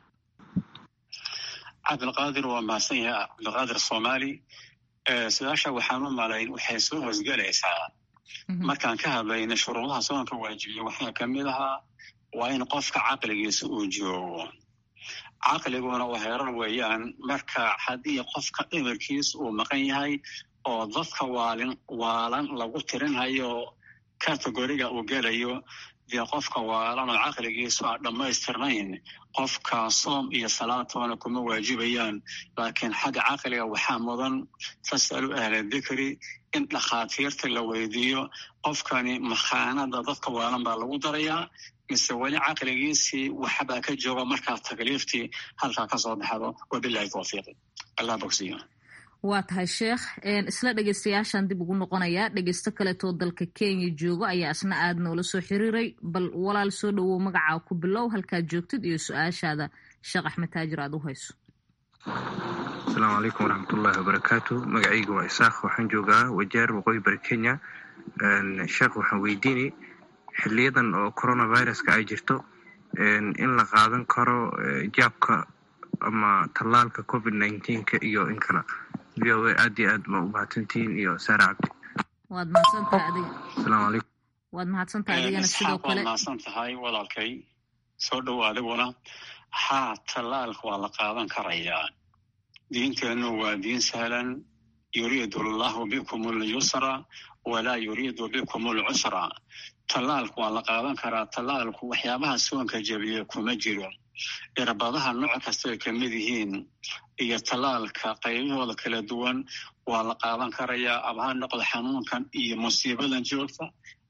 cabdilqaadir waa mahadsan yahay cabdilqaadir soomaali su-aasha waxaan u malayn waxay soo hosgelaysaa markaan ka hadlayna shuruudaha soonka waajibiya waxaa kamid ahaa waa in qofka caqligiisa uu joogo caqliguna waa heerar weeyaan marka haddii qofka dhimirkiisa uu maqan yahay oo dadka waalin waalan lagu tirinhayo kategoriga uu gelayo dee qofka waalan oo caqligiisu aan dhammaystirnayn qofka soom iyo salaatoona kuma waajibayaan laakiin xagga caqliga waxaa mudan fasalu ahla dikri in dhakhaatiirta la weydiiyo qofkani makhaanada dadka waalan baa lagu darayaa mise weli caqligiisii waxbaa ka jooga markaa takliiftii halkaa ka soo baxdo wabilahi tawfiiq allah bogsiyo waa tahay sheekh isla dhegeystayaashaan dib ugu noqonayaa dhegeysto kaleetoo dalka kenya joogo ayaa isna aada noola soo xiriiray bal walaal soo dhowow magacaa ku bilow halkaad joogtid iyo su-aashaada sheekh axmed taajir aada u hayso asalaamu calaykum waraxmatullaahi wabarakaatu magacayga waa isaaq waxaan joogaa wajeer waqooyi bari kenya sheekh waxaan weydiinay xiliyadan oo coronaviruska ay jirto in la qaadan karo jaabka ama tallaalka covid nineteenka iyo in kala v o a aad iyo aad ma u mahadsantihiin iyo saara cabdi waad mahadsantahay adiga asalaamu calaykum waad mahadsantahay adigana sidoo kale waad mahadsan tahay walaalkay soo dhow adiguna haa tallaalka waa la qaadan karayaa diinteennu waa diin sahlan yuriidu allahu bikum alyusra walaa yuriidu bikum alcusra tallaalku waa la qaadan karaa tallaalku waxyaabaha soonka jabiya kuma jiro irbadaha nooc kasta ay kamid yihiin iyo tallaalka qaybahooda kala duwan waa la qaadan karayaa ama ha noqdo xanuunkan iyo musiibadan joogta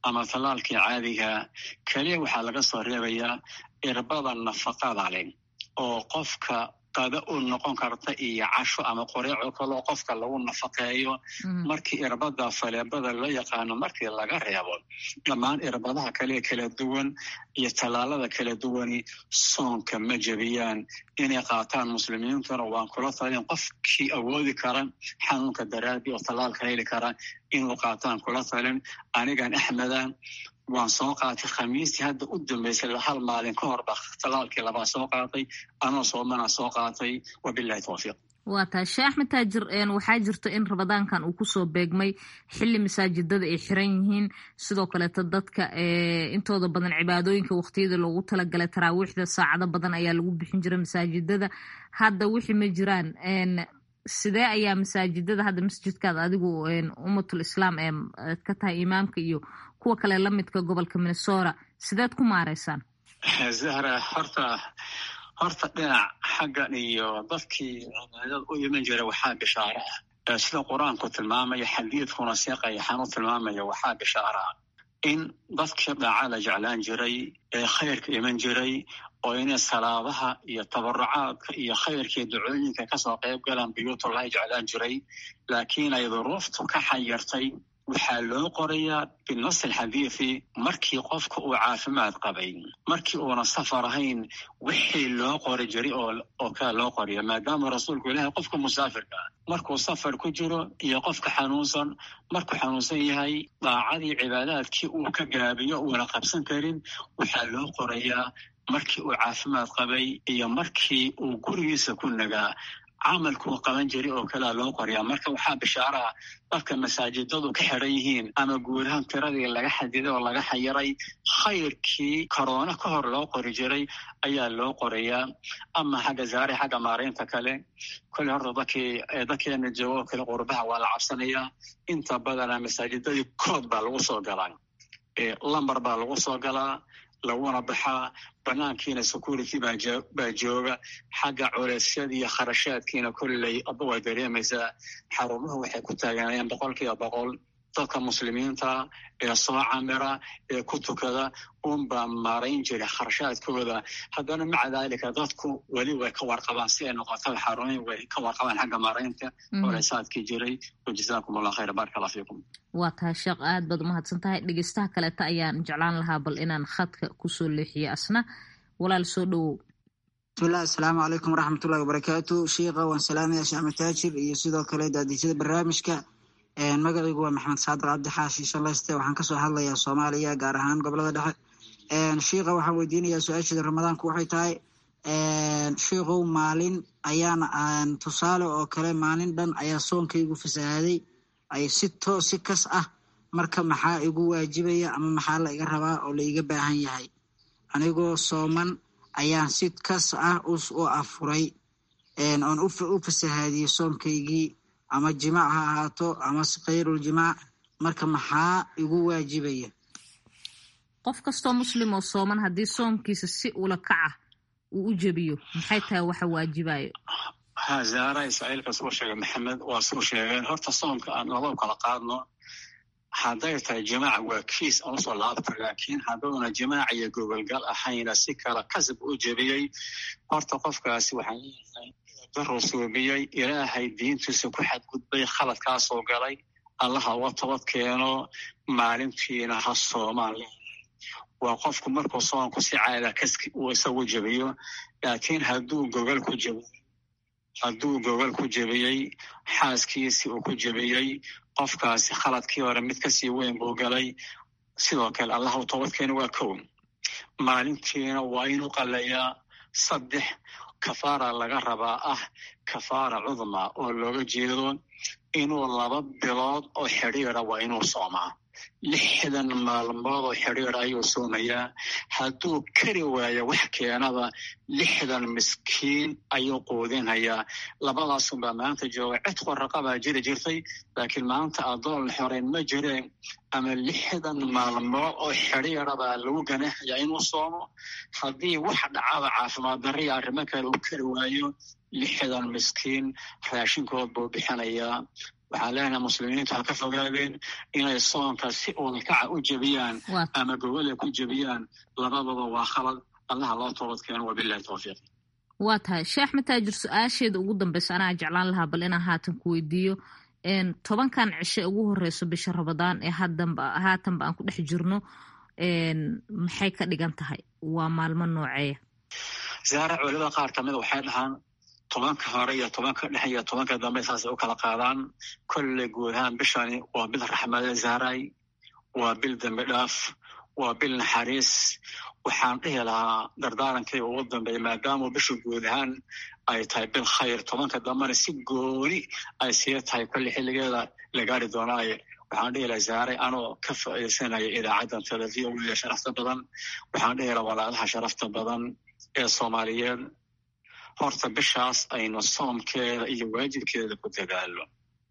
ama tallaalkii caadiga keliya waxaa laga soo reebayaa irbada nafaqada leh oo qofka qada u noqon karta iyo casho ama qoreeco kaloo qofka lagu nafaqeeyo markii irbada faleebada loo yaqaano markii laga reebo dhammaan irbadaha kale kala duwan iyo tallaalada kala duwani soonka ma jebiyaan inay qaataan muslimiintuna waan kula talin qofkii awoodi kara xanuunka daraadii oo tallaalka heli kara inuu qaataan kula talin anigan axmedan waan soo qaatay khamiistii hadda u dambaysay hal maalin ka hor ba tallaalkii labaa soo qaatay anoo soomana soo qaatay wabillahi tawfiiq waa tahay sheekh axmed taajir waxaa jirto in ramadaankan uu kusoo beegmay xilli masaajidada ay xiran yihiin sidoo kaleeto dadka intooda badan cibaadooyinka waqtiyada loogu talagalay taraawiixda saacado badan ayaa lagu bixin jira masaajidada hadda wixii ma jiraan sidee ayaa masaajidada hadda masjidkaad adigu ummatul islaam ee ka tahay imaamka iyo kuwa kale lamidka gobolka Minnesota sideed ku maareysaan zahra horta horta dhinac xaggan iyo dadkii cibaadada u iman jiray waxaa bishaaro ah sida qur-aanku tilmaamaya xadiidkuna seeqaya xanu tilmaamaya waxaa bishaaro ah in dadkii dhaacada jeclaan jiray ee khayrka iman jiray oo inay salaadaha iyo tabarucaadka iyo khayrkii ducooyinka kasoo qayb galaan biyuutullahi jeclaan jiray laakiin ay duruuftu ka xayartay waxaa loo qorayaa binas alxadiidi markii qofka uu caafimaad qabay markii uuna safar ahayn wixii loo qori jiray oo kaa loo qoriya maadaama rasuulku ilaahay qofka musaafirka ah markuu safar ku jiro iyo qofka xanuunsan markuu xanuunsan yahay daacadii cibaadaadkii uu ka gaabiyo uuna qabsan karin waxaa loo qorayaa markii uu caafimaad qabay iyo markii uu gurigiisa ku nagaa camalkuu qaban jiray oo kalea loo qoriyaa marka waxaa bishaaraha dadka masaajidadu ka xiran yihiin ama guud ahaan tiradii laga xadiday oo laga xayiray khayrkii korona ka hor loo qori jiray ayaa loo qorayaa ama xagga zaare xagga maaraynta kale kole horta dadkii dadkeena joogo oo kale qurbaha waa la cabsanayaa inta badana masaajidadii kood baa lagu soo galaa lambar baa lagu soo galaa laguna baxaa banaankiina security baa jooga xagga culeysyada iyo kharashaadkiina kolley aba waa dareemaysaa xarumahu waxay ku taaganayaan boqolkiiba boqol dadka muslimiinta ee soo camira ee ku tukada unbaa maarayn jira kharashaadkooda haddana maca daalika dadku weli way ka warqabaan si ay noqotaba xarumahi way ka warqabaan xagga maaraynta culeysaadkii jiray wajazaakum allah khayra baaraka allah fiikum waa tahay sheekh aad baad umahadsan tahay dhegeystaha kaleeta ayaan jeclaan lahaa bal inaan khadka kusoo leexiyo asna walaal soo dhowow bismillahi assalaamu calaykum waraxmatullahi wabarakaatu sheekha waan salaamaya sheekh axmed taajir iyo sidoo kale daadijada barnaamijka magacaygu waa maxamed saadar cabdi xaashi shallayste waxaan kasoo hadlayaa soomaaliya gaar ahaan gobolada dhexe sheikha waxaan weydiinayaa su-aasheeda ramadaanku waxay tahay sheikhow maalin ayaana tusaale oo kale maalin dhan ayaa soonkaygu fasahaaday ay si to si kas ah marka maxaa igu waajibaya ama maxaa la iga rabaa oo la iga baahan yahay anigoo sooman ayaan si kas ah u afuray oon u fasahaadiyey soonkaygii ama jimaac ha ahaato ama khayrul-jimaac marka maxaa igu waajibaya qof kastoo muslim oo sooman haddii soomkiisa si ula kaca uu u jebiyo maxay tahay waxa waajibayo ha zaara ismaaciilka soo sheegay maxamed waa soo sheegeen horta soomka aan laba kala qaadno hadday tahay jimaac waa kiis aan usoo laabta laakiin hadduuna jimaac iyo gogolgal ahayna si kala kasab u jebiyey horta qofkaasi waxaan leeyahay darusuumiyey ilaahay diintiisa ku xadgudbay khaladkaasoo galay allaha uga toobad keeno maalintiina ha soomaan waa qofku markuu soonku si caada kaski uu isagu jebiyo laakiin hadduu gogol ku jebiyo hadduu gogol ku jebiyey xaaskiisii uu ku jebiyey qofkaasi khaladkii hore mid kasii weyn buu galay sidoo kale allaha u toobad keeno waa kow maalintiina waa inuu qalayaa saddex kafaara laga rabaa ah kafaara cudma oo looga jeedo inuu laba bilood oo xidhiira waa inuu soomaa lixdan maalmood oo xidhiir ayuu soomayaa hadduu kari waayo wax keenaba lixdan miskiin ayuu quudinhayaa labadaasunbaa maanta jooga cidqo raqabaa jiri jirtay laakiin maanta adoon xoreyn ma jireen ama lixdan maalmood oo xidhiirabaa lagu ganaxayaa inuu soomo haddii wax dhacaba caafimaad darriya arrimo kale uu kari waayo lixdan miskiin raashinkood buu bixinayaa waxaan leenahay muslimiinta ha ka fogaadeen inay soonka si ulkaca u jebiyaan ama gobola ku jebiyaan labadaba waa khalad allaha loo toobad keeno wabillahi tawfiiq waa tahay sheekh axmed taajir su-aasheeda ugu dambaysa anaa jeclaan lahaa bal inaan haatan ku weydiiyo tobankan cishe ugu horeyso bisha rabadaan ee hadanba haatanba aan ku dhex jirno maxay ka dhigan tahay waa maalmo nooceeya zaara culimada qaar kamida waxay dhahaan tobanka hore iyo tobanka dhexe iyo tobanka dambe saasay u kala qaadaan kolle guud ahaan bishani waa bil raxmade zaaray waa bil dambe dhaaf waa bil naxariis waxaan dhihi lahaa dardaarankayga ugu dambeeya maadaama bisha guud ahaan ay tahay bil khayr tobanka dambena si gooni ay sii tahay kolle xilligeeda la gaari doonaaye waxaan dhihi lahaa zaaray anoo ka faa'iidaysanaya idaacaddan televiya sharafta badan waxaan dhihi lahaa walaalaha sharafta badan ee soomaaliyeed horta bishaas aynu soomkeeda iyo waajibkeeda ku dadaalo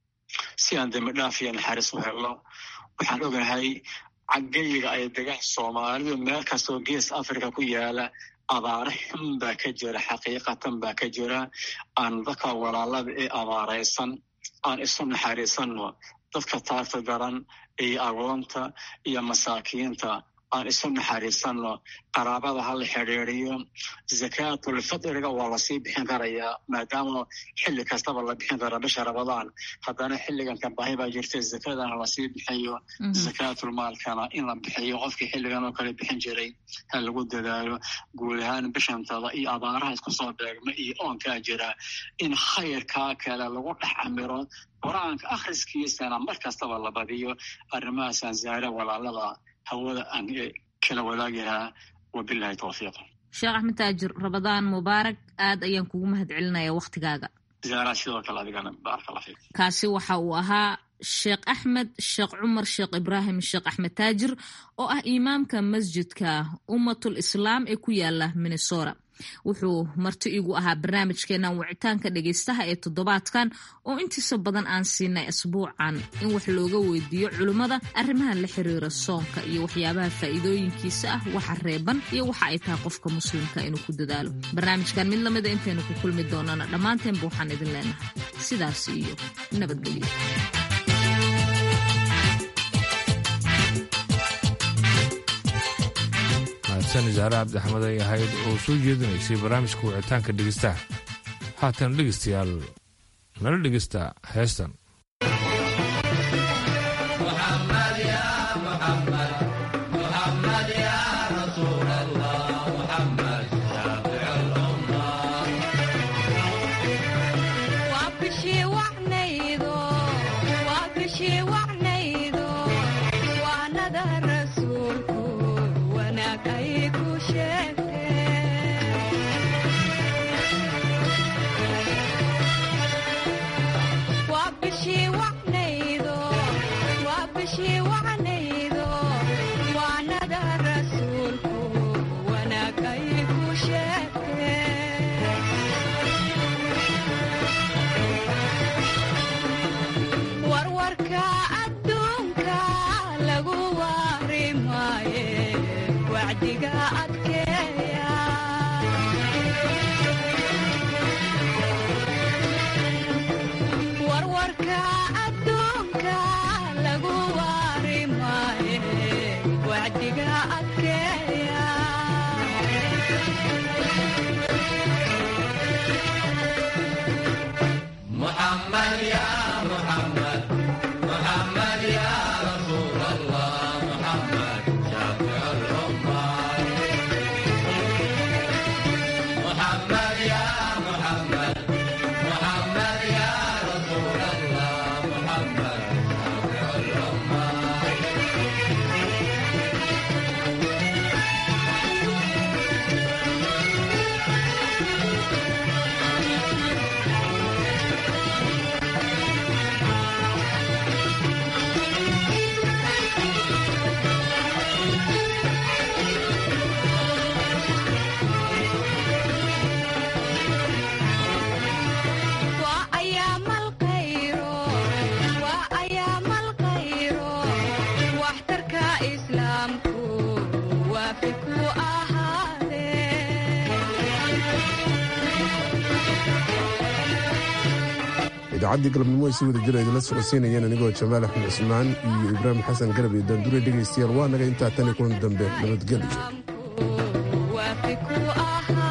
si aan dambi dhaaf iyo naxariis u helno waxaan ognahay cagayga ay degaan soomaalidu meel kastoo gees africa ku yaala abaare xun baa ka jira xaqiiqatan baa ka jira aan dadka walaalada ee abaaraysan aan isu naxariisanno dadka taagta daran iyo agoonta iyo masaakiinta aan isu naxariisanno qaraabada ha la xidhiiriyo zakaatulfidriga waa lasii bixin karayaa maadaama xilli kastaba la bixin kara bisha rabadaan haddana xilligan ka baahi baa jirta zakadana lasii bixiyo zakaatulmaalkana in la bixiyo qofkii xilligan oo kale bixin jiray ha lagu dadaalo guud ahaan bishantada iyo abaaraha isku soo beegma iyo oonkaa jira in khayrkaa kale lagu dhex camiro qur-aanka akhriskiisana mar kastaba la badiyo arrimahaasaan zaare walaalada hawada aan kala wadaagahaa wabillahi tawfiiq sheekh axmed taajir rabadaan mubaarak aad ayaan kugu mahad celinaya waktigaaga zaaraa sidoo kale adigana baaraka allah fiik kaasi waxa uu ahaa sheekh axmed sheekh cumar sheekh ibraahim sheekh axmed taajir oo ah imaamka masjidka ummatul islaam ee ku yaala minnesota wuxuu marti igu ahaa barnaamijkeenan wicitaanka dhegaystaha ee toddobaadkan oo intiisa badan aan siinay asbuucan in wax looga weydiiyo culimmada arrimahan la xiriira soonka iyo waxyaabaha faa'iidooyinkiisa ah waxa reeban iyo waxa ay tahay qofka muslimka inuu ku dadaalo barnaamijkan mid lamida intaynu ku kulmi doonana dhammaanteenba waxaan idin leenahay sidaas iyo nabadgelyo zaare cabdixmed ay ahayd oo soo jeedinaysay barnaamijka wicitaanka dhegeystaha haatan dhegeystayaal nala dhegeysta heestan idaacaddii galabnimo ay si wada jira idinla socodsiinayeen anigoo jamaal axmed cusmaan iyo ibraahim xasan garab iyo daandure dhegaystayaal waa naga intaa tan iyo kulan dambe nabadgelyo